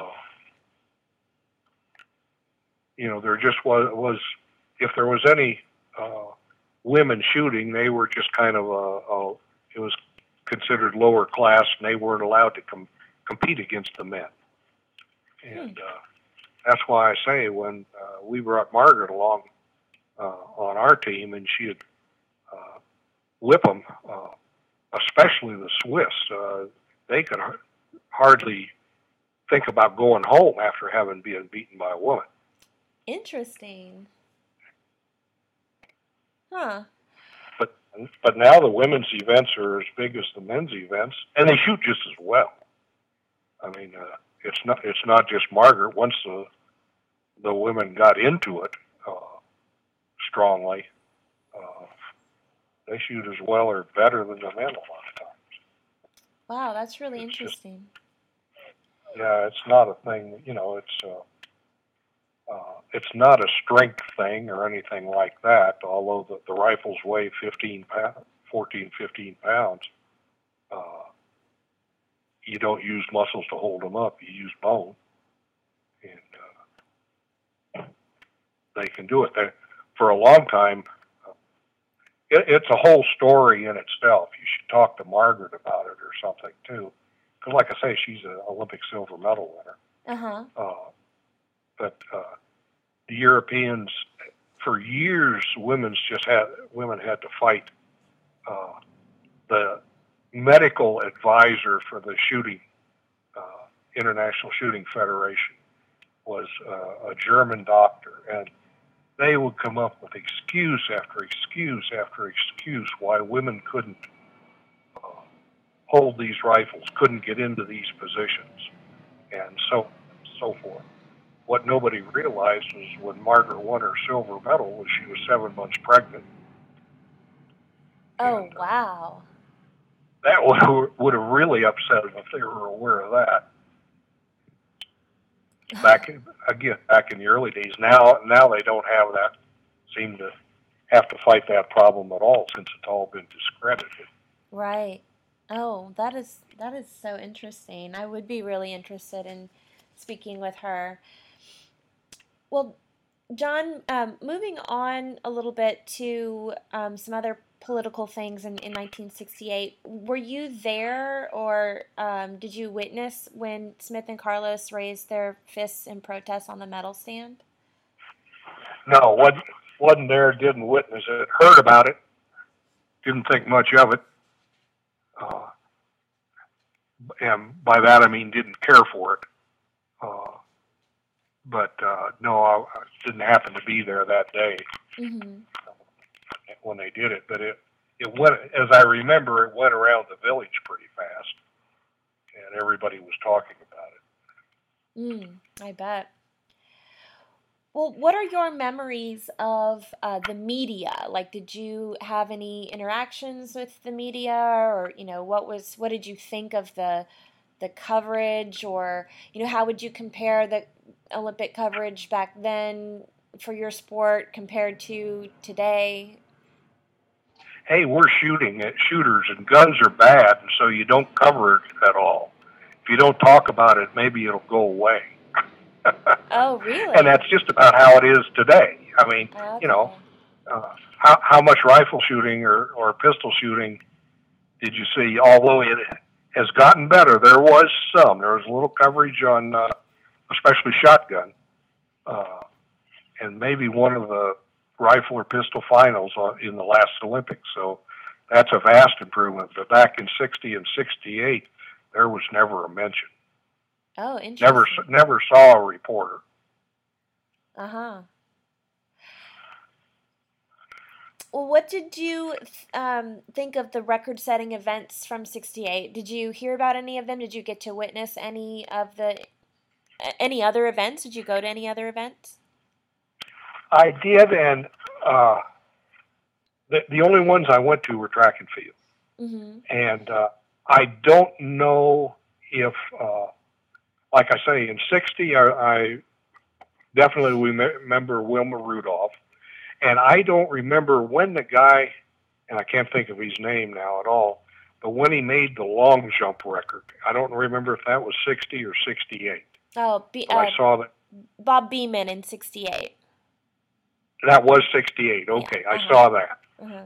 There just was if there was any women shooting, they were just kind of it was considered lower class, and they weren't allowed to compete against the men. And that's why I say when we brought Margaret along on our team, and she'd whip them, especially the Swiss, they could hardly think about going home after having been beaten by a woman. Interesting. Huh. But now the women's events are as big as the men's events, and they shoot just as well. I mean, it's not just Margaret. Once the women got into it strongly, they shoot as well or better than the men a lot of times. Wow, that's really interesting. It's not a thing. It's not a strength thing or anything like that. Although the rifles weigh 15 pounds, you don't use muscles to hold them up. You use bone, and they can do it. For a long time, it's a whole story in itself. You should talk to Margaret about it or something too, because like I say, she's an Olympic silver medal winner. But the Europeans, for years, women had to fight. The medical advisor for the International Shooting Federation was a German doctor, and they would come up with excuse after excuse after excuse why women couldn't hold these rifles, couldn't get into these positions, and so forth. What nobody realized was when Margaret won her silver medal, she was 7 months pregnant. Oh, and, wow. that would have really upset them if they were aware of that. Back in the early days. Now they don't have that. Seem to have to fight that problem at all since it's all been discredited. Right. Oh, that is so interesting. I would be really interested in speaking with her. Well, John, moving on a little bit to some other political things in 1968, were you there or did you witness when Smith and Carlos raised their fists in protest on the medal stand? No, wasn't there, didn't witness it, heard about it, didn't think much of it. And by that I mean didn't care for it. But no, I didn't happen to be there that day when they did it. But it went, as I remember, it went around the village pretty fast, and everybody was talking about it. I bet. Well, what are your memories of the media? Like, did you have any interactions with the media, or what did you think of the coverage, or how would you compare the Olympic coverage back then for your sport compared to today? Hey, we're shooters, and guns are bad, and so you don't cover it at all. If you don't talk about it, maybe it'll go away. Oh, really? And that's just about how it is today. I mean, okay. How much rifle shooting or pistol shooting did you see? Although it has gotten better, there was some. There was a little coverage on, especially shotgun, and maybe one of the rifle or pistol finals in the last Olympics. So that's a vast improvement. But back in '60 and '68, there was never a mention. Oh, interesting. Never saw a reporter. Uh-huh. Well, what did you think of the record-setting events from '68? Did you hear about any of them? Did you get to witness any other events? Did you go to any other events? I did, and the only ones I went to were track and field. Mm-hmm. And I don't know if, like I say, in '60, I definitely remember Wilma Rudolph. And I don't remember when the guy, and I can't think of his name now at all, but when he made the long jump record. I don't remember if that was '60 or '68. Oh, I saw that. Bob Beamon in '68. That was '68. Okay, yeah. I saw that.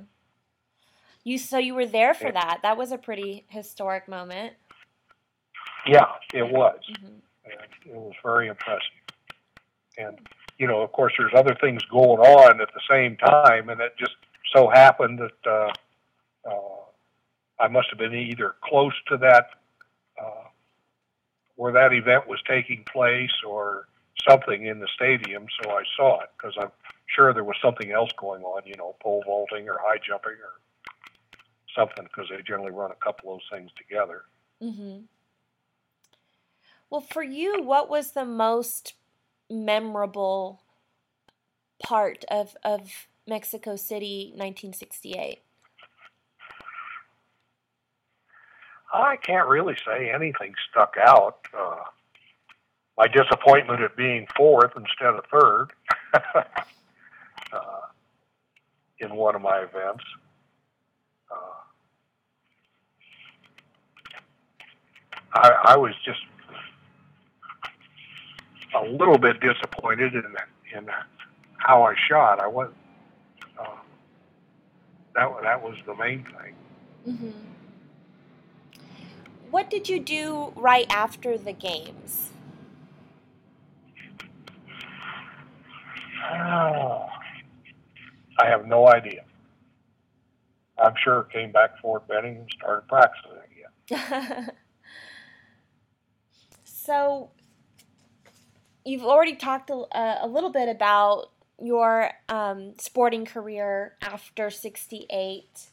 So you were there for that. That was a pretty historic moment. Yeah, it was. Mm-hmm. And it was very impressive. And, of course, there's other things going on at the same time, and it just so happened that I must have been either close to that, where that event was taking place, or something in the stadium, so I saw it, because I'm sure there was something else going on, pole vaulting or high jumping or something, because they generally run a couple of those things together. Mm-hmm. Well, for you, what was the most memorable part of Mexico City 1968? I can't really say anything stuck out. My disappointment at being fourth instead of third in one of my events. I was just a little bit disappointed in how I shot. I was that was the main thing. Mm-hmm. What did you do right after the games? I have no idea. I'm sure it came back to Fort Benning and started practicing again. So, you've already talked a little bit about your sporting career after '68.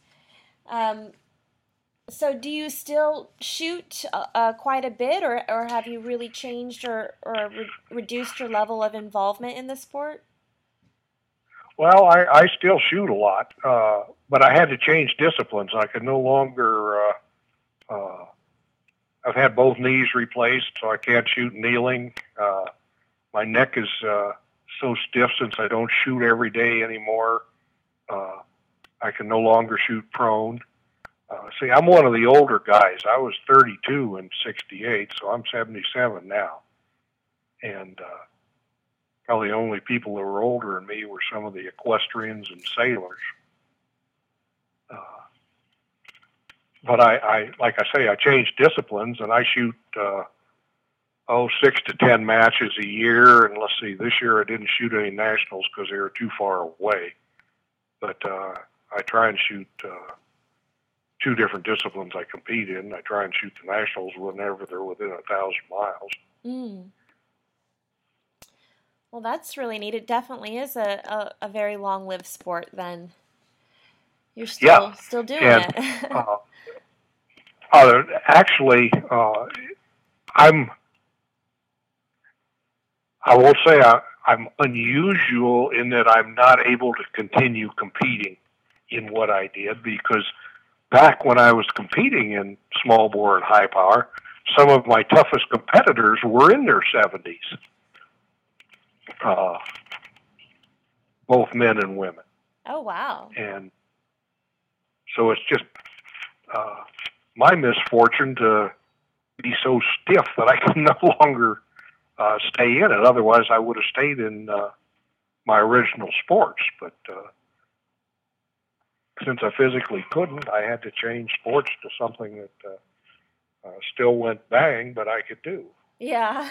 So do you still shoot quite a bit, or have you really changed or reduced your level of involvement in the sport? Well, I still shoot a lot, but I had to change disciplines. I could no longer Uh, I've had both knees replaced, so I can't shoot kneeling. My neck is so stiff since I don't shoot every day anymore. I can no longer shoot prone. See, I'm one of the older guys. I was 32 in '68, so I'm 77 now. And probably the only people that were older than me were some of the equestrians and sailors. But like I say, I changed disciplines, and I shoot 6 to 10 matches a year. And let's see, this year I didn't shoot any nationals because they were too far away. But I try and shoot 2 different disciplines I compete in. I try and shoot the nationals whenever they're within 1,000 miles. Mm. Well, that's really neat. It definitely is a very long-lived sport then. You're still doing it. Actually, I won't say I'm unusual in that I'm not able to continue competing in what I did, because back when I was competing in small bore and high power, some of my toughest competitors were in their 70s, both men and women. Oh, wow. And so it's just my misfortune to be so stiff that I can no longer stay in it. Otherwise, I would have stayed in my original sports. But since I physically couldn't, I had to change sports to something that still went bang, but I could do. Yeah.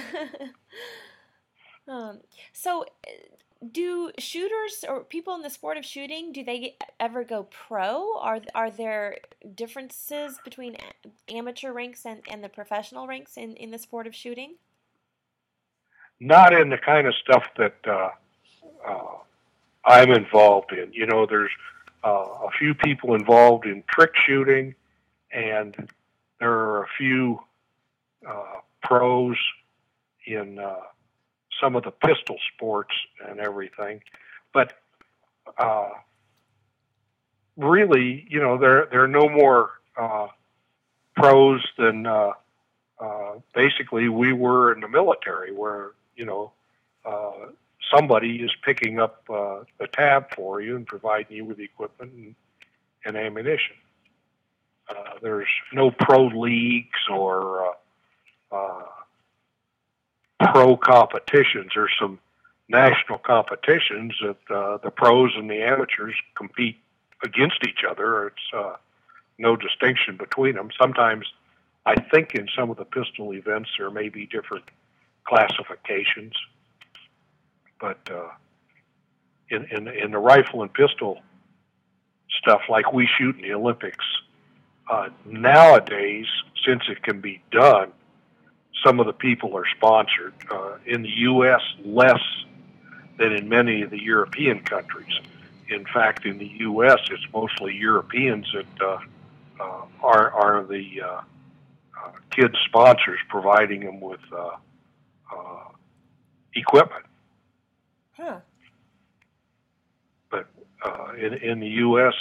So do shooters or people in the sport of shooting, do they ever go pro? Are there differences between amateur ranks and the professional ranks in the sport of shooting? Not in the kind of stuff that I'm involved in. You know, there's a few people involved in trick shooting, and there are a few pros in some of the pistol sports and everything. But really, you know, there are no more pros than basically we were in the military, where, you know, somebody is picking up the tab for you and providing you with equipment and ammunition. There's no pro leagues or pro competitions. There's some national competitions that the pros and the amateurs compete against each other. It's no distinction between them. Sometimes I think in some of the pistol events there may be different classifications, but in the rifle and pistol stuff like we shoot in the Olympics, nowadays, since it can be done, some of the people are sponsored. In the U.S., less than in many of the European countries. In fact, in the U.S., it's mostly Europeans that are the kids' sponsors, providing them with equipment. Huh. But in the U.S.,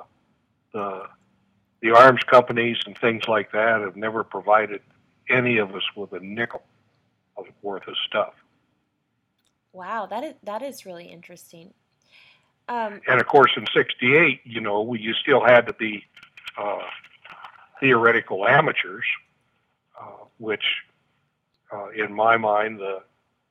the arms companies and things like that have never provided any of us with a nickel worth of stuff. Wow, that is really interesting. And of course, in '68, you know, you still had to be theoretical amateurs, which, in my mind, the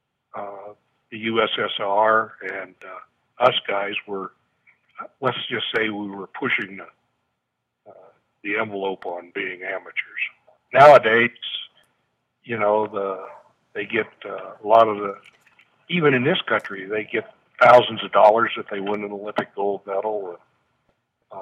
USSR and us guys were, let's just say, we were pushing the envelope on being amateurs. Nowadays, you know, they get a lot of the, even in this country, they get thousands of dollars if they win an Olympic gold medal, and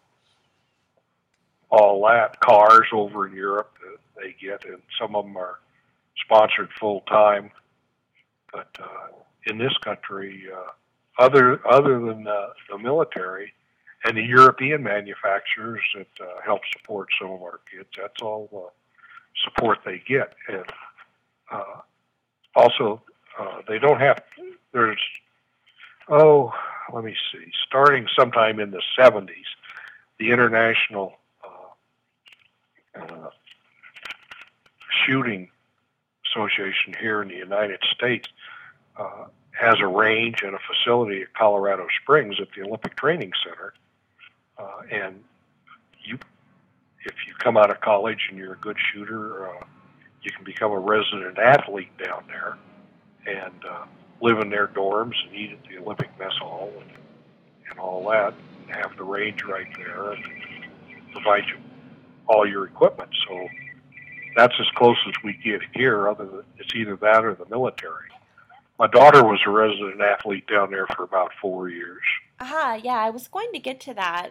all that. Cars over in Europe they get, and some of them are sponsored full time. But in this country, other than the military and the European manufacturers that help support some of our kids, that's all the support they get. And also, they don't have, there's, let me see, starting sometime in the 70s, the International Shooting Association here in the United States has a range and a facility at Colorado Springs at the Olympic Training Center. And if you come out of college and you're a good shooter, you can become a resident athlete down there and live in their dorms and eat at the Olympic Mess Hall and all that, and have the range right there and provide you all your equipment. So that's as close as we get here. Other than it's either that or the military. My daughter was a resident athlete down there for about 4 years. Yeah, I was going to get to that.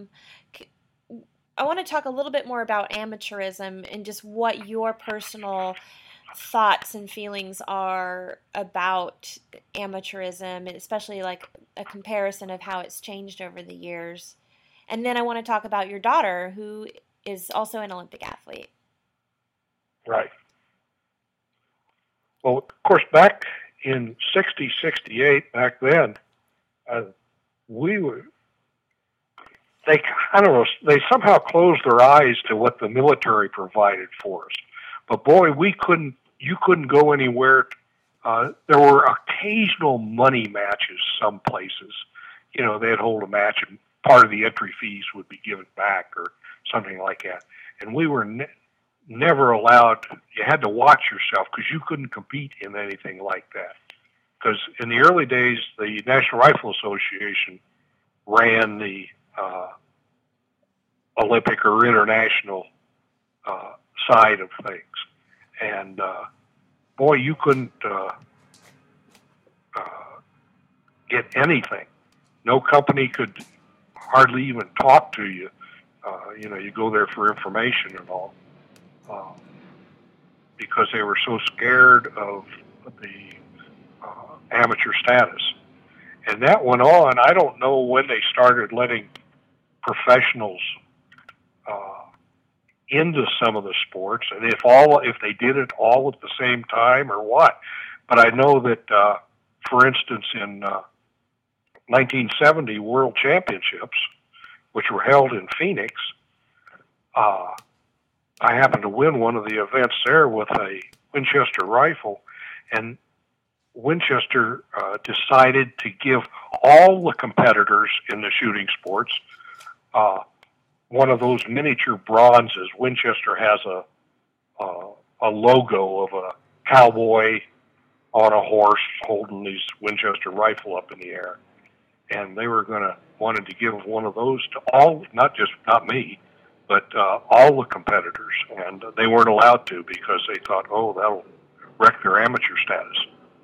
I want to talk a little bit more about amateurism and just what your personal thoughts and feelings are about amateurism, and especially like a comparison of how it's changed over the years. And then I want to talk about your daughter, who is also an Olympic athlete. Right. Well, of course, back in 60, 68, back then, they somehow closed their eyes to what the military provided for us. But boy, you couldn't go anywhere. There were occasional money matches some places. You know, they'd hold a match and part of the entry fees would be given back or something like that. And we were never allowed, you had to watch yourself because you couldn't compete in anything like that. Because in the early days, the National Rifle Association ran the Olympic or international side of things. And boy, you couldn't get anything. No company could hardly even talk to you. You go there for information and all, because they were so scared of the amateur status. And that went on. I don't know when they started letting professionals into some of the sports, and if they did it all at the same time or what. But I know that, for instance, in 1970 World Championships, which were held in Phoenix, I happened to win one of the events there with a Winchester rifle, and Winchester decided to give all the competitors in the shooting sports one of those miniature bronzes. Winchester has a logo of a cowboy on a horse holding his Winchester rifle up in the air, and they were wanted to give one of those to all, not me, but all the competitors, and they weren't allowed to because they thought, oh, that'll wreck their amateur status.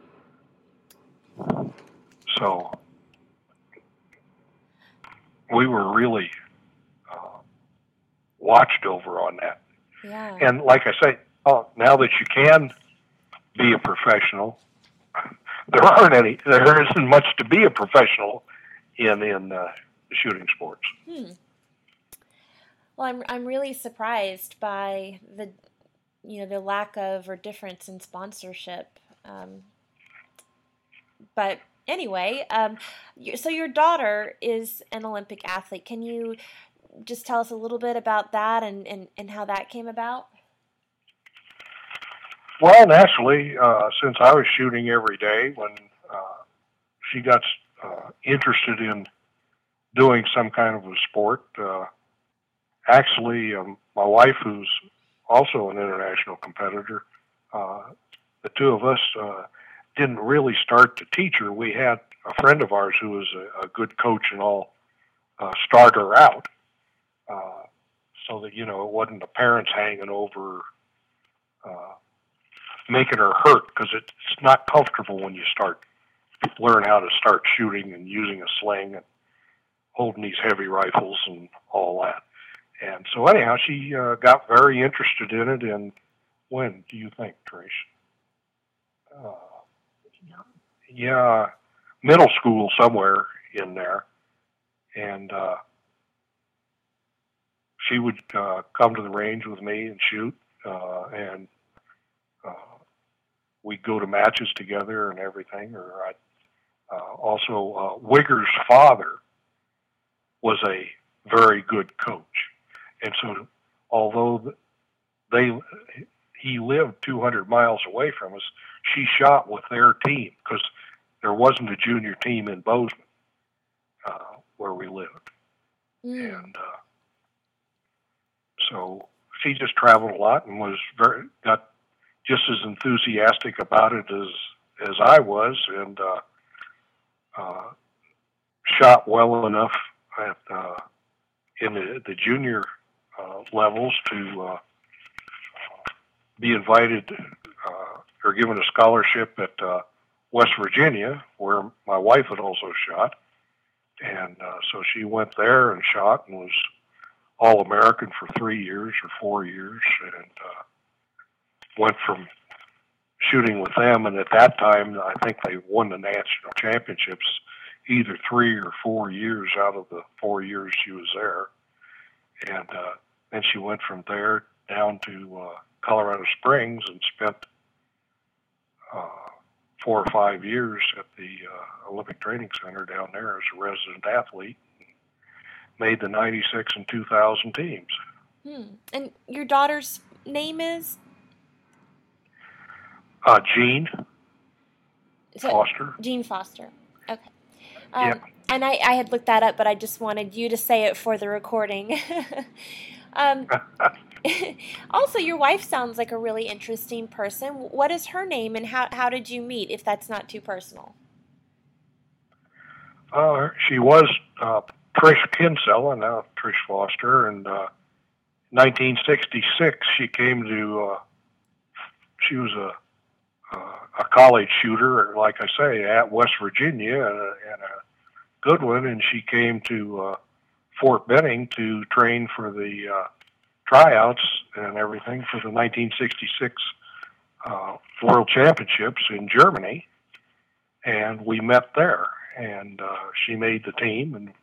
So we were really watched over on that. Yeah. And like I say, now that you can be a professional, there isn't much to be a professional in the shooting sports. Well, I'm really surprised by the lack of or difference in sponsorship. But anyway, so your daughter is an Olympic athlete. Can you just tell us a little bit about that and how that came about? Well, naturally, since I was shooting every day, when she got interested in doing some kind of a sport, actually, my wife, who's also an international competitor, the two of us didn't really start to teach her. We had a friend of ours who was a good coach and all start her out, so that, it wasn't the parents hanging over, making her hurt, because it's not comfortable when you learn how to start shooting and using a sling and holding these heavy rifles and all that. And so anyhow, she got very interested in it. And when do you think, Trish? Yeah, middle school somewhere in there. And she would come to the range with me and shoot, and we'd go to matches together and everything. Or also, Wigger's father was a very good coach. And so although he lived 200 miles away from us. She shot with their team because there wasn't a junior team in Bozeman where we lived. And so she just traveled a lot and got just as enthusiastic about it as I was, and shot well enough at in the junior levels to be invited or given a scholarship at West Virginia, where my wife had also shot. And so she went there and shot and was All-American for 3 years or 4 years, and went from shooting with them. And at that time, I think they won the national championships either 3 or 4 years out of the 4 years she was there. And then she went from there down to Colorado Springs and spent 4 or 5 years at the Olympic Training Center down there as a resident athlete. Made the 96 and 2000 teams. And your daughter's name is? Jean Foster. Jean Foster. Okay. Yep. And I had looked that up, but I just wanted you to say it for the recording. Also, your wife sounds like a really interesting person. What is her name, and how did you meet, if that's not too personal? She was Trish Kinsella, now Trish Foster, and 1966 she came to. She was a college shooter, like I say, at West Virginia and a good one, and she came to Fort Benning to train for the tryouts and everything for the 1966 World Championships in Germany, and we met there, and she made the team, and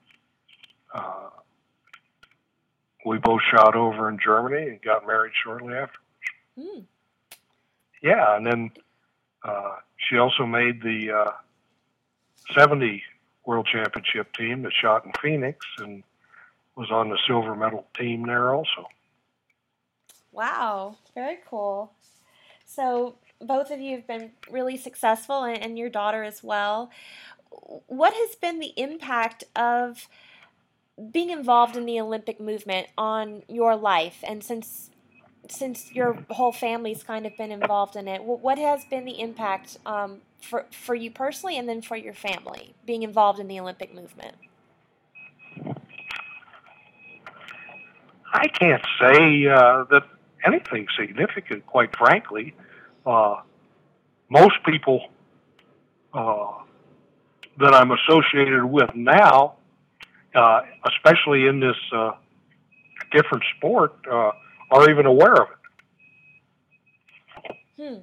we both shot over in Germany and got married shortly afterwards. Yeah, and then she also made the 70 World Championship team that shot in Phoenix and was on the silver medal team there also. Wow, very cool. So both of you have been really successful, and your daughter as well. What has been the impact of being involved in the Olympic movement on your life? And since your whole family's kind of been involved in it, what has been the impact for you personally, and then for your family, being involved in the Olympic movement? I can't say that anything significant, quite frankly. Most people that I'm associated with now, especially in this different sport, are even aware of it.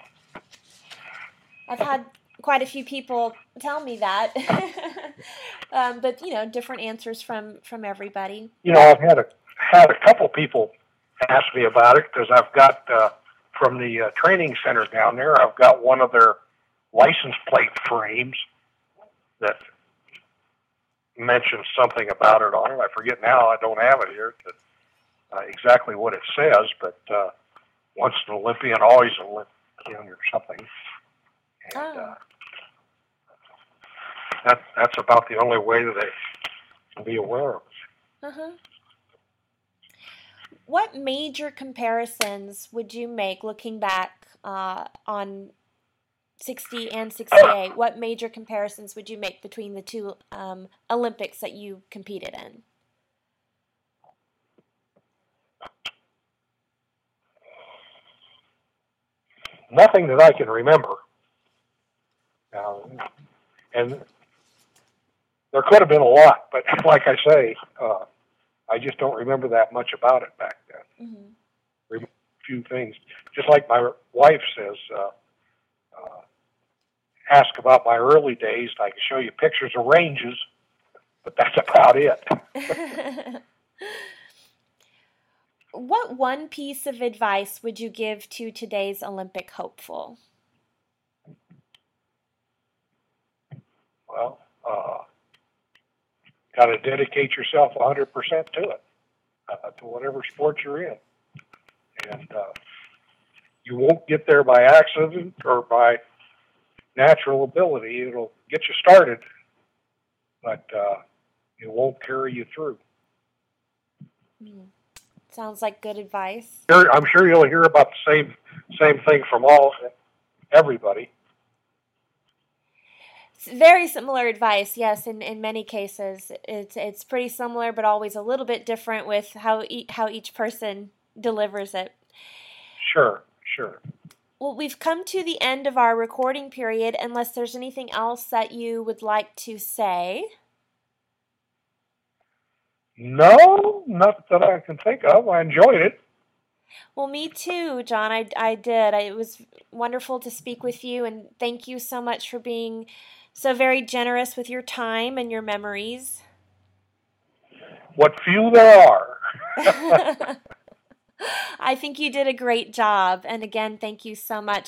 I've had quite a few people tell me that, but different answers from everybody. I've had a couple people ask me about it, because I've got from the training center down there, I've got one of their license plate frames that mentions something about it on it. I forget now. I don't have it here. Exactly what it says, but once an Olympian, always an Olympian or something. And that's about the only way that they can be aware of it. What major comparisons would you make, looking back on 60 and 68? What major comparisons would you make between the two Olympics that you competed in? Nothing that I can remember. And there could have been a lot, but like I say, I just don't remember that much about it back then. A few things. Just like my wife says, ask about my early days, I can show you pictures of ranges, but that's about it. What one piece of advice would you give to today's Olympic hopeful? Well, got to dedicate yourself 100% to it, to whatever sport you're in. And You won't get there by accident or by natural ability. It'll get you started, but it won't carry you through. Sounds like good advice. I'm sure you'll hear about the same thing from everybody. Very similar advice, yes. In many cases, it's pretty similar, but always a little bit different with how each person delivers it. Sure. Well, we've come to the end of our recording period. Unless there's anything else that you would like to say. No, not that I can think of. I enjoyed it. Well, me too, John. I did. It was wonderful to speak with you, and thank you so much for being so very generous with your time and your memories. What few there are. I think you did a great job. And again, thank you so much.